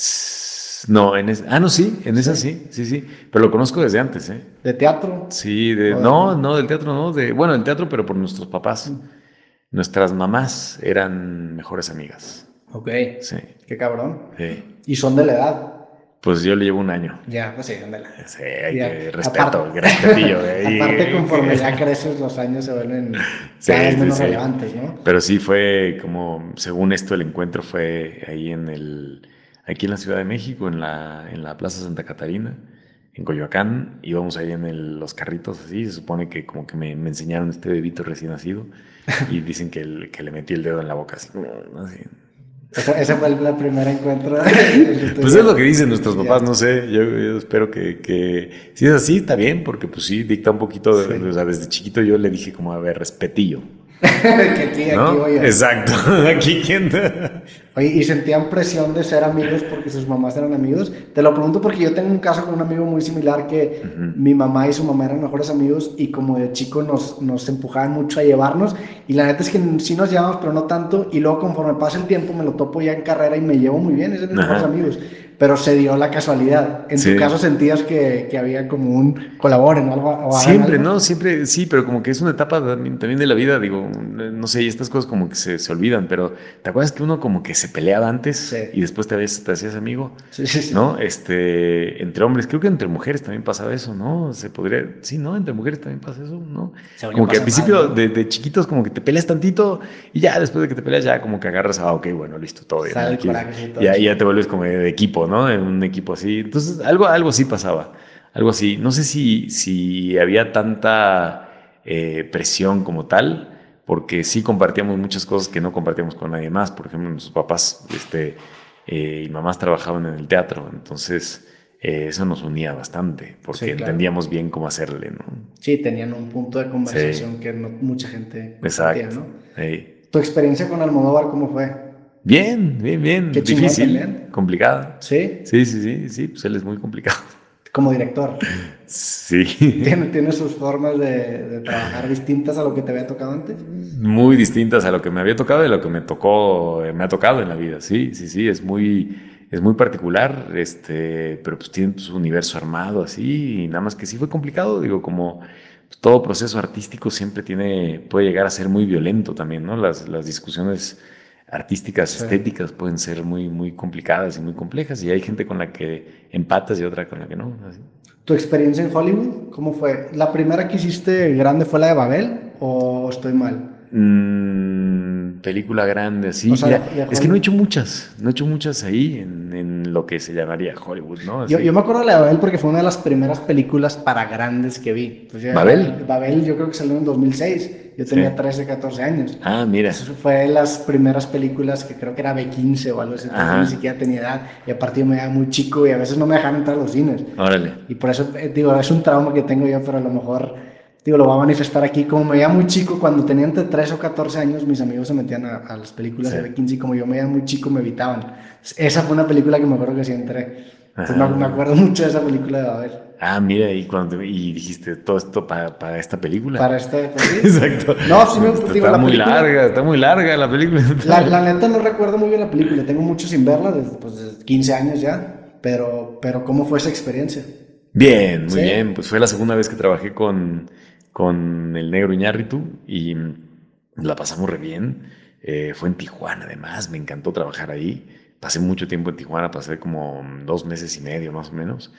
S- No, en esa, ah, no, sí, en esa Sí. sí, sí, sí. Pero lo conozco desde antes, ¿eh? De teatro. Sí, de, O de- no, no, del teatro no, de, bueno, del teatro, pero por nuestros papás. Nuestras mamás eran mejores amigas. Ok. Sí, Qué cabrón. sí. Y son de la edad. Pues yo le llevo un año. Ya, pues sí, son de la edad. Sí, hay Ya. que respeto, Aparte- respetillo. eh, y- Aparte, conforme ya creces, los años se vuelven Sí, cada vez sí, menos sí. relevantes, ¿no? Pero sí fue como, según esto, el encuentro fue ahí en el, aquí en la Ciudad de México, en la, en la Plaza Santa Catarina, en Coyoacán. Íbamos ahí en el- los carritos así. Se supone que como que me, me enseñaron este bebito recién nacido y dicen que, el- que le metí el dedo en la boca así. así. Ese, ese fue el, el primer encuentro. de tu Pues vida. es lo que dicen nuestros Ya. papás, no sé, yo, yo espero que, que si es así, está bien, porque pues sí, dicta un poquito, de- Sí. o sea, desde chiquito yo le dije como, a ver, respetillo, que aquí, aquí ¿no? voy yo. Exacto, aquí quién... Oye, ¿y sentían presión de ser amigos porque sus mamás eran amigos? Te lo pregunto porque yo tengo un caso con un amigo muy similar que mi mamá y su mamá eran mejores amigos y como de chico nos, nos empujaban mucho a llevarnos y la neta es que sí nos llevamos pero no tanto y luego conforme pasa el tiempo me lo topo ya en carrera y me llevo muy bien, es de mis Ajá. mejores amigos, pero se dio la casualidad. En Sí. tu caso sentías que, que había como un colaboren o algo. O hagan Siempre, algo? ¿no? Siempre, sí, pero como que es una etapa también, también de la vida, digo, no sé, y estas cosas como que se, se olvidan, pero ¿te acuerdas que uno como que se peleaba antes Sí. y después te, habías- te hacías amigo? Sí, sí, sí. ¿No? Este, entre hombres, creo que entre mujeres también pasaba eso, ¿no? Se podría, sí, ¿no? Entre mujeres también pasa eso, ¿no? Según Como yo que al pasa principio más, ¿no? de, de chiquitos como que te peleas tantito y ya después de que te peleas ya como que agarras, ah, ok, bueno, listo, todo bien. Sale el aquí- coraje, sí, todo ya, chido. ya te vuelves como de, de equipo, ¿no? En un equipo así. Entonces, algo, algo así pasaba, algo así. No sé si, si había tanta eh, presión como tal, porque sí compartíamos muchas cosas que no compartíamos con nadie más. Por ejemplo, nuestros papás este, eh, y mamás trabajaban en el teatro, entonces eh, eso nos unía bastante, porque Sí, claro. entendíamos bien cómo hacerle, ¿no? Sí, tenían un punto de conversación que no mucha gente compartía, Exacto. ¿no? Ey. ¿Tu experiencia con Almodóvar cómo fue? Bien, bien, bien. Qué chingón Difícil, también. complicado. Sí, Sí, sí, sí, sí, pues él es muy complicado. como director. Sí. ¿Tiene, tiene sus formas de, de trabajar distintas a lo que te había tocado antes? Muy distintas a lo que me había tocado y a lo que me tocó, eh, me ha tocado en la vida. Sí, sí, sí, es muy, es muy particular, este, pero pues tiene su universo armado así y nada más que sí fue complicado, digo, como pues, todo proceso artístico siempre tiene, puede llegar a ser muy violento también, ¿no? Las, las discusiones artísticas, Sí. estéticas pueden ser muy, muy complicadas y muy complejas y hay gente con la que empatas y otra con la que no. Así. ¿Tu experiencia en Hollywood cómo fue? ¿La primera que hiciste grande fue la de Babel o estoy mal? Mmm, película grande, así. O sea, Mira, de, de es que no he hecho muchas, no he hecho muchas ahí en, en lo que se llamaría Hollywood, ¿no? Así. Yo, yo me acuerdo de la de Babel porque fue una de las primeras películas para grandes que vi. Pues ya, ¿Babel? Babel yo creo que salió en dos mil seis. Yo tenía Sí. trece, catorce años. Ah, mira. Eso fue de las primeras películas que creo que era B quince o algo así. Entonces yo ni siquiera tenía edad. Y aparte yo me veía muy chico y a veces no me dejaban entrar a los cines. Órale. Y por eso, eh, digo, es un trauma que tengo yo, pero a lo mejor, digo, lo voy a manifestar aquí. Como me veía muy chico, cuando tenía entre trece o catorce años, mis amigos se metían a, a las películas sí. de B quince y como yo me veía muy chico, me evitaban. Esa fue una película que me acuerdo que sí entré. Entonces me, me acuerdo mucho de esa película de Babel. Ah, mira, y cuando te, y dijiste todo esto para, para esta película. Para esta pues, sí. Exacto. No, sí me está, digo, está la muy película, larga, está muy larga la película. La, la neta no recuerdo muy bien la película, tengo mucho sin verla, desde, pues, desde quince años ya, pero, pero ¿cómo fue esa experiencia? Bien, muy ¿Sí? bien, pues fue la segunda vez que trabajé con, con el Negro Iñárritu y la pasamos re bien. Eh, fue en Tijuana además, me encantó trabajar ahí. Pasé mucho tiempo en Tijuana, pasé como dos meses y medio más o menos.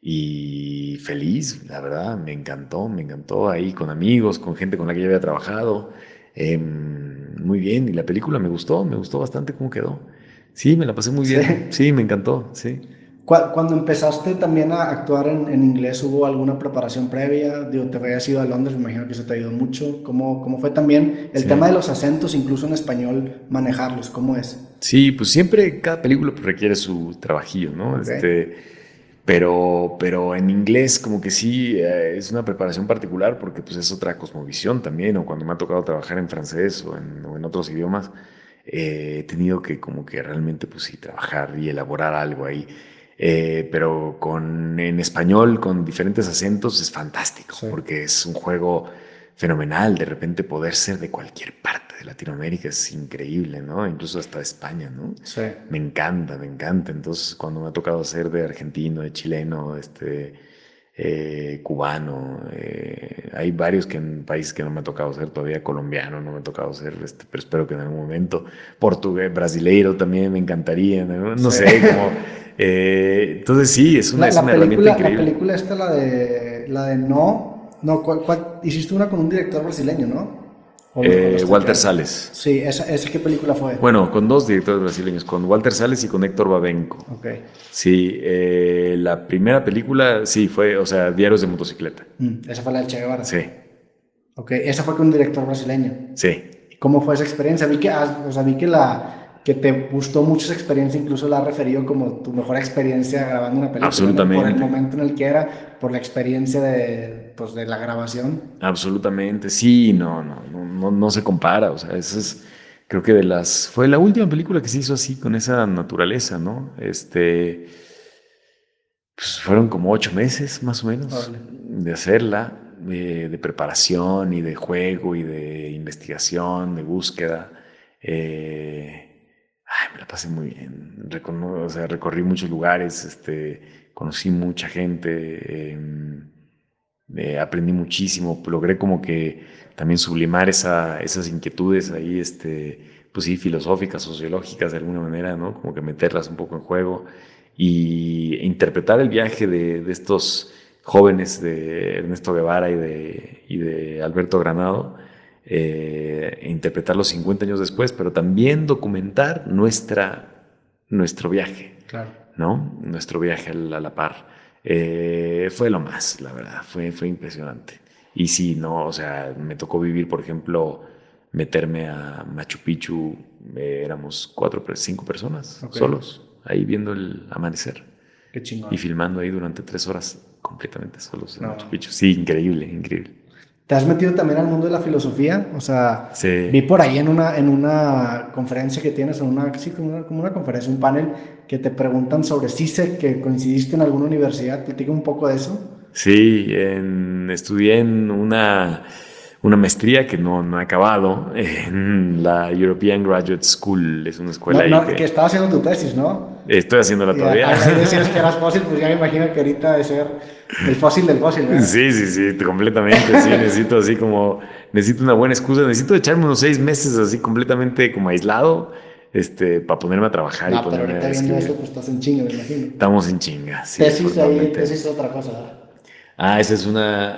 Y feliz, la verdad, me encantó, me encantó ahí con amigos, con gente con la que ya había trabajado. Eh, muy bien, y la película me gustó, me gustó bastante cómo quedó. Sí, me la pasé muy bien, sí, sí me encantó, sí. Cuando empezaste también a actuar en, en inglés, ¿hubo alguna preparación previa? Digo, te habías ido a Londres, me imagino que eso te ayudó mucho. ¿Cómo, cómo fue también el sí. tema de los acentos, incluso en español, manejarlos? ¿Cómo es? Sí, pues siempre cada película requiere su trabajillo, ¿no? Okay. Este, pero, pero en inglés como que sí eh, es una preparación particular porque pues es otra cosmovisión también, o cuando me ha tocado trabajar en francés o en, o en otros idiomas, eh, he tenido que como que realmente pues sí trabajar y elaborar algo ahí. Eh, pero con, en español, con diferentes acentos, es fantástico, sí. porque es un juego fenomenal. De repente poder ser de cualquier parte de Latinoamérica es increíble, ¿no? Incluso hasta de España, ¿no? Sí. Me encanta, me encanta. Entonces, cuando me ha tocado ser de argentino, de chileno, este, eh, cubano, eh, hay varios que en países que no me ha tocado ser todavía, colombiano, no me ha tocado ser, este, pero espero que en algún momento, portugués, brasileiro también me encantaría, no, no sí. sé, como... Eh, entonces sí, es una, la, es la una película, herramienta increíble. La película esta, la de, la de No, no ¿cuál, cuál, hiciste una con un director brasileño, ¿no? Eh, Walter Salles. Sí, ¿esa, ¿esa qué película fue? Bueno, con dos directores brasileños, con Walter Salles y con Héctor Babenco. Okay. Sí, eh, la primera película, sí, fue, o sea, Diarios de Motocicleta. Mm, esa fue la del Che Guevara. Sí. Ok, esa fue con un director brasileño. Sí. ¿Cómo fue esa experiencia? Vi que, o sea, vi que la... que te gustó mucho esa experiencia, incluso la has referido como tu mejor experiencia grabando una película. Absolutamente. ¿No? Por el momento en el que era, por la experiencia de, pues, de la grabación. Absolutamente, sí, no, no, no, no se compara, o sea, eso es, creo que de las, fue la última película que se hizo así, con esa naturaleza, ¿no? Este, pues fueron como ocho meses, más o menos, vale. de hacerla, de, de preparación y de juego y de investigación, de búsqueda, eh... Ay, me la pasé muy bien. Recon- o sea, recorrí muchos lugares, este, conocí mucha gente, eh, eh, aprendí muchísimo. Logré como que también sublimar esa, esas inquietudes ahí, este, pues sí, filosóficas, sociológicas de alguna manera, ¿no? Como que meterlas un poco en juego y interpretar el viaje de, de estos jóvenes de Ernesto Guevara y de, y de Alberto Granado. Eh, interpretar los cincuenta años después, pero también documentar nuestra, nuestro viaje, claro. ¿no? Nuestro viaje a la, a la par. Eh, fue lo más, la verdad, fue, fue impresionante. Y sí, no, o sea, me tocó vivir, por ejemplo, meterme a Machu Picchu, eh, éramos cuatro, cinco personas, okay. solos, ahí viendo el amanecer. Qué chingón. Y filmando ahí durante tres horas, completamente solos en no. Machu Picchu. Sí, increíble, increíble. ¿Te has metido también al mundo de la filosofía? O sea, sí. vi por ahí en una, en una conferencia que tienes, en una, sí, como una, como una conferencia, un panel, que te preguntan sobre si sé que coincidiste en alguna universidad. ¿Platica un poco de eso? Sí, en, estudié en una, una maestría que no, no he acabado, en la European Graduate School, es una escuela no, ahí no, que... que estabas haciendo tu tesis, ¿no? Estoy haciéndola y todavía. Ahí decías que eras fósil, pues ya me imagino que ahorita de ser el fósil del fósil, ¿verdad? Sí, sí, sí, completamente, sí, necesito así como, necesito una buena excusa, necesito echarme unos seis meses así completamente como aislado, este, para ponerme a trabajar no, y ponerme pero ahorita viendo esto, pues estás en chinga, me imagino. Estamos en chinga, sí. Tesis ahí, tesis es otra cosa, ¿verdad? Ah, esa es una,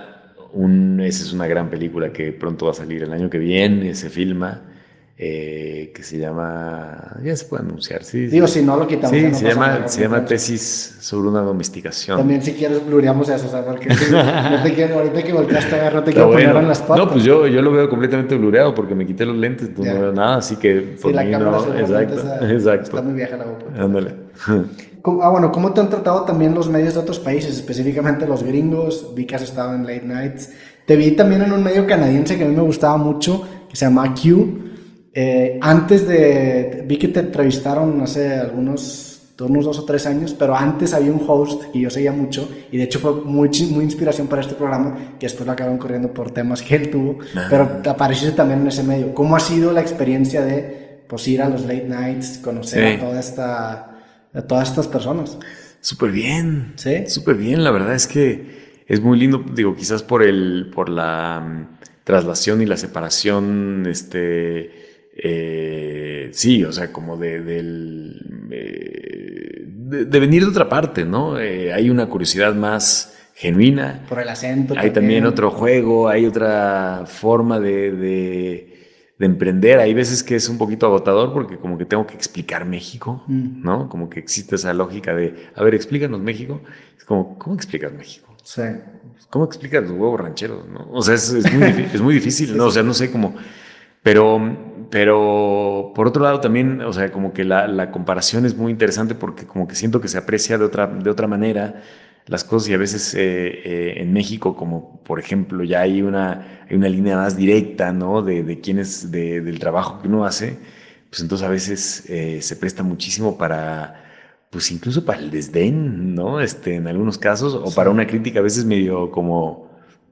un, esa es una gran película que pronto va a salir el año que viene, se filma, eh, que se llama, ya se puede anunciar, sí. Digo, sí. si no lo quitamos, ya Sí, no se pasa llama, nada. se llama Tesis sobre una domesticación. También si quieres blureamos eso, o sea, porque si no te quiero, ahorita que volteaste a ver, no te Está quiero bueno. poner en las patas. No, pues yo, yo lo veo completamente blureado porque me quité los lentes, entonces Ya. no veo nada, así que por Sí, la mí cámara no. seguramente Exacto, esa- exacto. está muy vieja la GoPro. Ándale. ¿Cómo- Ah, bueno, ¿cómo te han tratado también los medios de otros países, específicamente los gringos? Vi que has estado en Late Nights. Te vi también en un medio canadiense que a mí me gustaba mucho, que se llama Q. Eh, antes de... Vi que te entrevistaron hace algunos, unos dos o tres años, pero antes había un host que yo seguía mucho y de hecho fue muy, chi- muy inspiración para este programa, que después lo acabaron corriendo por temas que él tuvo, Ah. pero te apareciste también en ese medio. ¿Cómo ha sido la experiencia de pues, ir a los Late Nights, conocer Sí. a toda esta... a todas estas personas? Súper bien. ¿Sí? Súper bien. La verdad es que es muy lindo, digo, quizás por el, por la mm, traslación y la separación, este, eh, sí, o sea, como de, del, eh, de, de venir de otra parte, ¿no? Eh, hay una curiosidad más genuina. Por el acento. Hay también otro juego, hay otra forma de, de, de emprender. Hay veces que es un poquito agotador porque como que tengo que explicar México, Mm. ¿no? Como que existe esa lógica de, a ver, explícanos México. Es como, ¿cómo explicas México? Sí. ¿Cómo explicas los huevos rancheros? ¿No? O sea, es, es muy, difícil, es muy difícil, ¿no? O sea, no sé cómo... Pero, pero por otro lado también, o sea, como que la, la comparación es muy interesante porque como que siento que se aprecia de otra, de otra manera las cosas y a veces eh, eh, en México, como por ejemplo, ya hay una, hay una línea más directa, ¿no? De, de quién es, de, del trabajo que uno hace, pues entonces a veces eh, se presta muchísimo para, pues incluso para el desdén, ¿no? Este, en algunos casos, o Sí. para una crítica a veces medio como...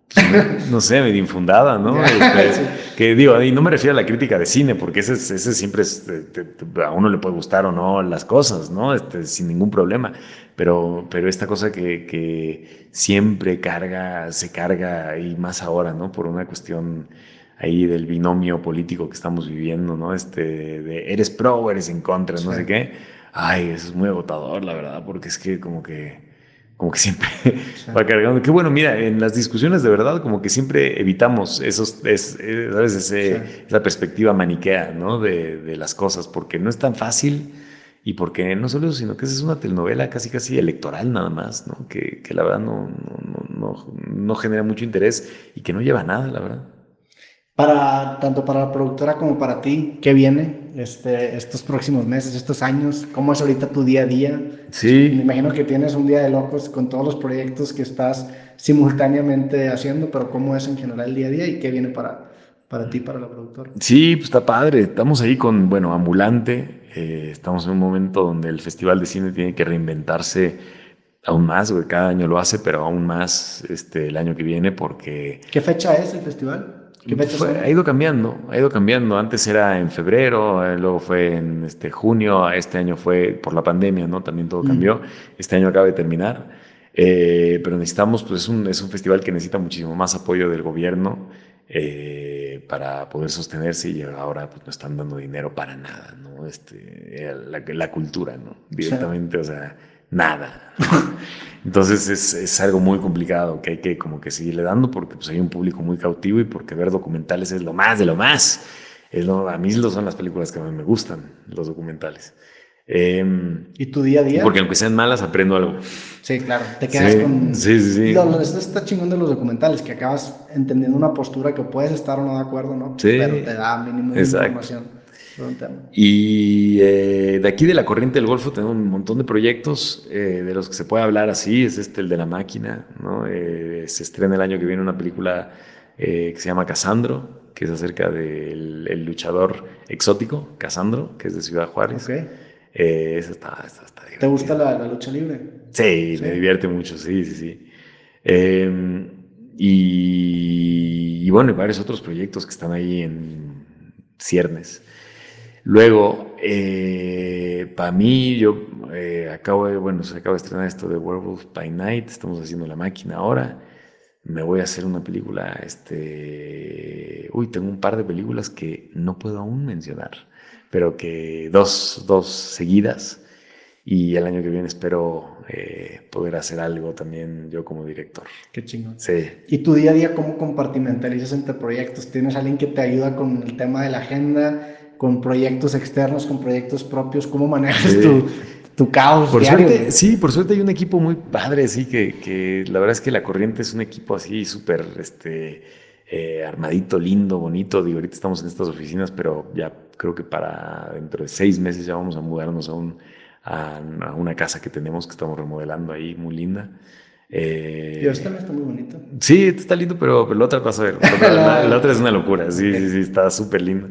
no sé, medio infundada, ¿no? Ya, Este, sí. que digo, y no me refiero a la crítica de cine, porque ese, es- ese siempre es, te- te- a uno le puede gustar o no las cosas, ¿no? Este, sin ningún problema. Pero, pero esta cosa que, que siempre carga, se carga, y más ahora, ¿no? Por una cuestión ahí del binomio político que estamos viviendo, ¿no? Este, de eres pro o eres en contra, no Sí. sé qué. Ay, eso es muy agotador, la verdad, porque es que como que como que siempre Sí. va cargando. Que bueno, mira, en las discusiones de verdad, como que siempre evitamos esos, es, es, ¿sabes? Ese, Sí. esa perspectiva maniquea, ¿no? De, de las cosas, porque no es tan fácil y porque no solo eso, sino que esa es una telenovela casi casi electoral nada más, ¿no? Que, que la verdad no, no, no, no, no genera mucho interés y que no lleva a nada, la verdad. Para, tanto para la productora como para ti, ¿qué viene este, estos próximos meses, estos años? ¿Cómo es ahorita tu día a día? Sí. Me imagino que tienes un día de locos con todos los proyectos que estás simultáneamente haciendo, pero ¿cómo es en general el día a día y qué viene para, para ti, para la productora? Sí, pues está padre. Estamos ahí con, bueno, Ambulante. Eh, estamos en un momento donde el Festival de Cine tiene que reinventarse aún más, güey. Cada año lo hace, pero aún más este, el año que viene porque ¿Qué fecha es el festival? ¿Qué fecha fue- son? ha ido cambiando, ha ido cambiando. Antes era en febrero, eh, luego fue en este, junio, este año fue por la pandemia, ¿no? También todo cambió. Este año acaba de terminar. Eh, pero necesitamos, pues es un, es un festival que necesita muchísimo más apoyo del gobierno eh, para poder sostenerse y ahora pues no están dando dinero para nada, ¿no? Este, eh, la, la cultura, ¿no? Directamente, o sea, nada. Entonces es, es algo muy complicado que hay que como que seguirle dando porque pues hay un público muy cautivo y porque ver documentales es lo más de lo más. Es lo, a mí lo son las películas que más me gustan, los documentales. Eh, ¿Y tu día a día? porque aunque sean malas, aprendo algo. Sí, claro, te quedas Sí, con... sí, sí, sí. Lo, lo- esto está chingón de los documentales, que acabas entendiendo una postura que puedes estar o no de acuerdo, ¿no? Sí, Pero te da mínimo de exacto. información sobre un tema. Y eh, de aquí de la corriente del Golfo tenemos un montón de proyectos eh, de los que se puede hablar así. Es este el de La Máquina, ¿no? Eh, se estrena el año que viene una película eh, que se llama Casandro, que es acerca del el luchador exótico, Casandro, que es de Ciudad Juárez. Ok. Eh, esa está, está, está ¿Te gusta la, la lucha libre? Sí, Sí. me divierte mucho, sí, sí, sí. Eh, y, y bueno, y varios otros proyectos que están ahí en ciernes. Luego, eh, para mí, yo eh, acabo de, bueno, se acaba de estrenar esto de Werewolf by Night, estamos haciendo La Máquina ahora. Me voy a hacer una película, este, uy, tengo un par de películas que no puedo aún mencionar, pero que dos, dos seguidas. Y el año que viene espero eh, poder hacer algo también yo como director. Qué chingón. Sí. ¿Y tu día a día cómo compartimentalizas entre proyectos? ¿Tienes alguien que te ayuda con el tema de la agenda, con proyectos externos, con proyectos propios? ¿Cómo manejas Sí. tu, tu caos Por diario? suerte, sí, por suerte hay un equipo muy padre, sí, que, que la verdad es que La Corriente es un equipo así súper este, eh, armadito, lindo, bonito. Digo, ahorita estamos en estas oficinas, pero ya creo que para dentro de seis meses ya vamos a mudarnos a, un, a, a una casa que tenemos, que estamos remodelando ahí, muy linda. Eh, Y este está muy bonito. Sí, está lindo, pero, pero la otra vas a ver. La otra, la, la otra es una locura, sí, sí, sí, está súper linda.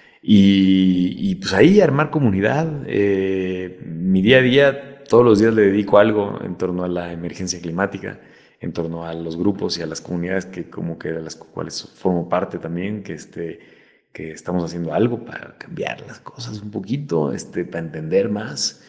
Y, y pues ahí armar comunidad. Eh, mi día a día, todos los días le dedico algo en torno a la emergencia climática, en torno a los grupos y a las comunidades que como que de las cuales formo parte también, que, este, que estamos haciendo algo para cambiar las cosas un poquito, este, para entender más.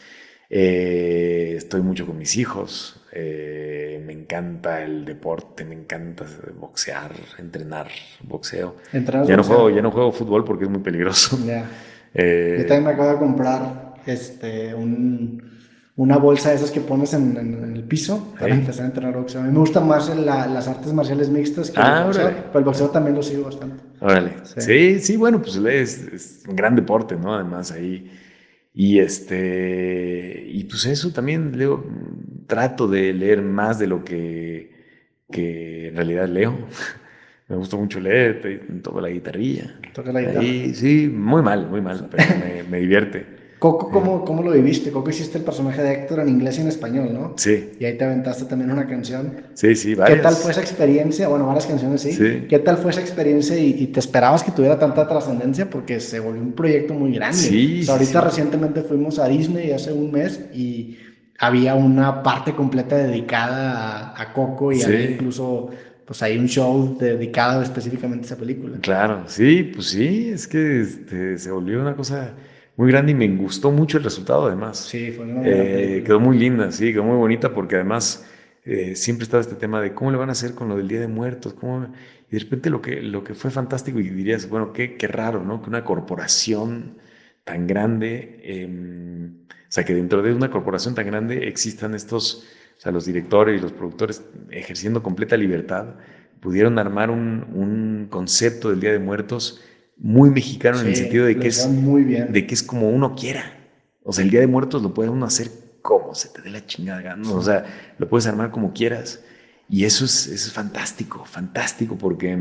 Eh, estoy mucho con mis hijos. Eh, me encanta el deporte, me encanta boxear, entrenar boxeo. Ya no juego, ya no juego fútbol porque es muy peligroso. Yeah. Eh, Yo también me acabo de comprar este, un, una bolsa de esas que pones en, en, en el piso para hey. empezar a entrenar boxeo. A mí me gustan más la, las artes marciales mixtas que ah, el boxeo, órale. pero el boxeo también lo sigo bastante. Órale. Sí, sí, sí, bueno, pues es, es un gran deporte, ¿no? Además ahí. Y este y pues eso también leo, trato de leer más de lo que, que en realidad leo. Me gusta mucho leer, toco la guitarrilla. Toca la guitarra. Ahí, sí, muy mal, muy mal, pero me, me divierte. Coco, ¿cómo, ¿cómo lo viviste? Coco hiciste el personaje de Héctor en inglés y en español, ¿no? Sí. Y ahí te aventaste también una canción. Sí, sí, varias. ¿Qué tal fue esa experiencia? Bueno, varias canciones, sí. Sí. ¿Qué tal fue esa experiencia y, y te esperabas que tuviera tanta trascendencia? Porque se volvió un proyecto muy grande. Sí, o sea, ahorita sí. recientemente fuimos a Disney hace un mes y había una parte completa dedicada a, a Coco y Sí. había incluso pues hay un show dedicado específicamente a esa película. Claro, sí, pues sí, es que este, se volvió una cosa muy grande y me gustó mucho el resultado además. Sí, fue una buena eh, película. Quedó muy linda, sí, quedó muy bonita porque además eh, siempre estaba este tema de cómo le van a hacer con lo del Día de Muertos, cómo... y de repente lo que, lo que fue fantástico y dirías, bueno, qué, qué raro, ¿no? Que una corporación tan grande, eh, o sea, que dentro de una corporación tan grande existan estos, o sea, los directores y los productores ejerciendo completa libertad, pudieron armar un, un concepto del Día de Muertos muy mexicano, sí, en el sentido de que, es, muy bien. de que es como uno quiera. O sea, el Día de Muertos lo puede uno hacer como se te dé la chingada, ¿no? O sea, lo puedes armar como quieras. Y eso es, eso es fantástico, fantástico porque,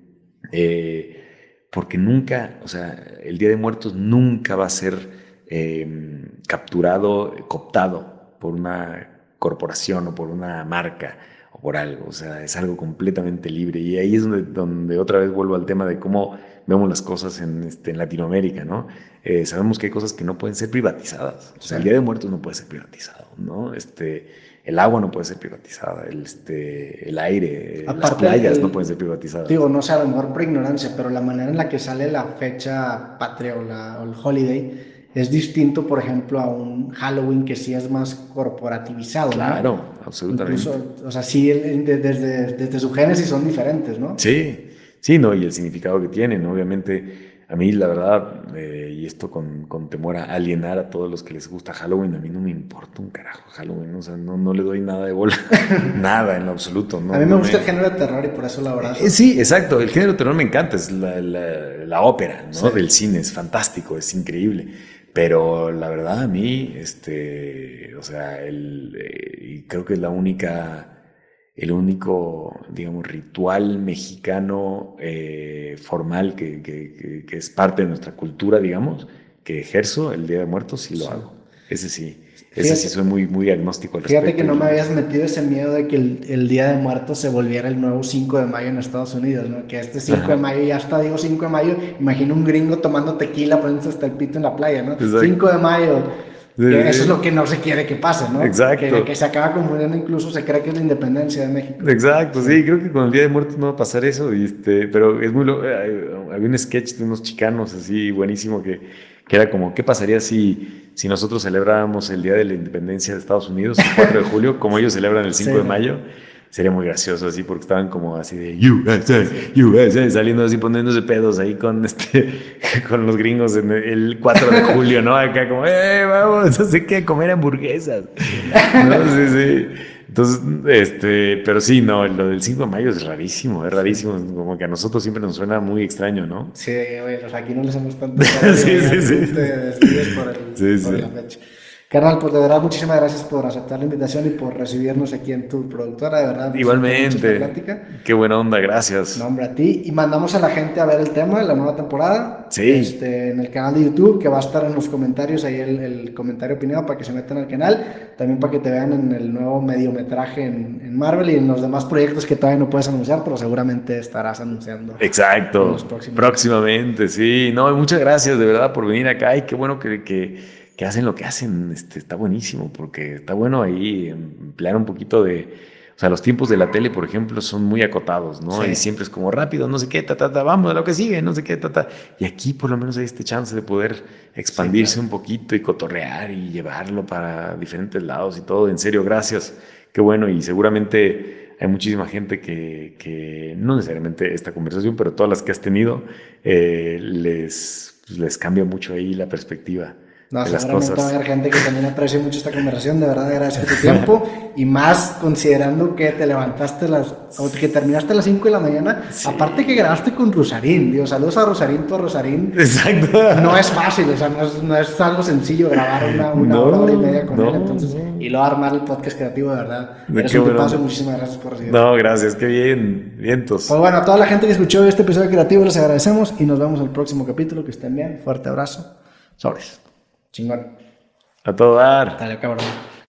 eh, porque nunca, o sea, el Día de Muertos nunca va a ser eh, capturado, cooptado por una corporación o por una marca o por algo. O sea, es algo completamente libre. Y ahí es donde, donde otra vez vuelvo al tema de cómo vemos las cosas en, este, en Latinoamérica, ¿no? Eh, sabemos que hay cosas que no pueden ser privatizadas. O sea, el Día de Muertos no puede ser privatizado, ¿no? Este, el agua no puede ser privatizada, el, este, el aire, aparte, las playas el, no pueden ser privatizadas. Digo, no sé, a lo mejor por ignorancia, pero la manera en la que sale la fecha patria o, la, o el holiday es distinto, por ejemplo, a un Halloween que sí es más corporativizado, claro, ¿no? absolutamente. Incluso, o sea, sí, desde, desde su génesis son diferentes, ¿no? Sí, sí, no, y el significado que tienen, obviamente. A mí, la verdad, eh, y esto con, con temor a alienar a todos los que les gusta Halloween, a mí no me importa un carajo Halloween, o sea, no, no le doy nada de bola, nada en lo absoluto. No, a mí me no gusta me... el género de terror y por eso la abrazo. Eh, sí, exacto, el género de terror me encanta, es la, la, la ópera, ¿no? Sí. Del cine, es fantástico, es increíble. Pero la verdad a mí, este, o sea, el, eh, creo que es la única... el único, digamos, ritual mexicano eh, formal que, que, que es parte de nuestra cultura, digamos, que ejerzo el Día de Muertos, sí lo sí. hago. Ese sí, ese fíjate, sí soy muy, muy agnóstico al respecto. Fíjate que no me habías metido ese miedo de que el, el Día de Muertos se volviera el nuevo cinco de mayo en Estados Unidos, ¿no? Que este cinco Ajá. de mayo, ya está, digo cinco de mayo, imagino un gringo tomando tequila, poniéndose hasta el pito en la playa, ¿no? Exacto. cinco de mayo... Que eso es lo que no se quiere que pase, ¿no? Exacto. Que, que se acaba confundiendo, incluso se cree que es la independencia de México. Exacto, sí, sí creo que con el Día de Muertos no va a pasar eso, y este, pero es muy... Había un sketch de unos chicanos así buenísimo que, que era como, ¿qué pasaría si, si nosotros celebráramos el Día de la Independencia de Estados Unidos, el cuatro de julio, como ellos celebran el cinco sí. de mayo? sería muy gracioso así, porque estaban como así de U S A, U S A, saliendo así, poniéndose pedos ahí con este, con los gringos en el cuatro de julio, ¿no? Acá como, eh, vamos, no sé qué, comer hamburguesas. No, sí, sí. Entonces, este, pero sí, no, lo del cinco de mayo es rarísimo, es rarísimo, como que a nosotros siempre nos suena muy extraño, ¿no? Sí, güey, los aquí no les hemos tanto. Sí, sí, sí. Por, el, Sí, por sí. la fecha. Carnal, pues de verdad, muchísimas gracias por aceptar la invitación y por recibirnos aquí en tu productora, de verdad. Igualmente. Qué buena onda, gracias. No, hombre, a ti. Y mandamos a la gente a ver el tema de la nueva temporada. Sí. Este, en el canal de YouTube, que va a estar en los comentarios, ahí el, el comentario opinado para que se metan al canal. También para que te vean en el nuevo mediometraje en, en Marvel y en los demás proyectos que todavía no puedes anunciar, pero seguramente estarás anunciando. Exacto. En los próximos Próximamente, sí. No, muchas gracias de verdad por venir acá y qué bueno que... que que hacen lo que hacen, este, está buenísimo, porque está bueno ahí emplear un poquito de... O sea, los tiempos de la tele, por ejemplo, son muy acotados, ¿no? Sí. Y siempre es como rápido, no sé qué, ta, ta, ta, vamos a lo que sigue, no sé qué, ta, ta. Y aquí por lo menos hay este chance de poder expandirse sí, claro. un poquito y cotorrear y llevarlo para diferentes lados y todo. En serio, gracias. Qué bueno, y seguramente hay muchísima gente que, que no necesariamente esta conversación, pero todas las que has tenido, eh, les, pues, les cambia mucho ahí la perspectiva. No, seguramente va a haber gente que también aprecia mucho esta conversación. De verdad, agradezco tu tiempo. Y más considerando que te levantaste las... O que terminaste a las cinco de la mañana. Sí. Aparte que grabaste con Rosarín. Digo, saludos a Rosarín por Rosarín. Exacto. No es fácil, o sea, no es, no es algo sencillo grabar una, una no, hora, hora y media con no, él. Entonces, no. Y luego armar el podcast creativo, de verdad. De Eres un bueno. tipazo y muchísimas gracias por recibirme. No, gracias. Qué bien. Vientos. Pues bueno, a toda la gente que escuchó este episodio creativo les agradecemos. Y nos vemos en el próximo capítulo. Que estén bien. Fuerte abrazo. Sobres. Chingón. A todo dar. Dale, cabrón.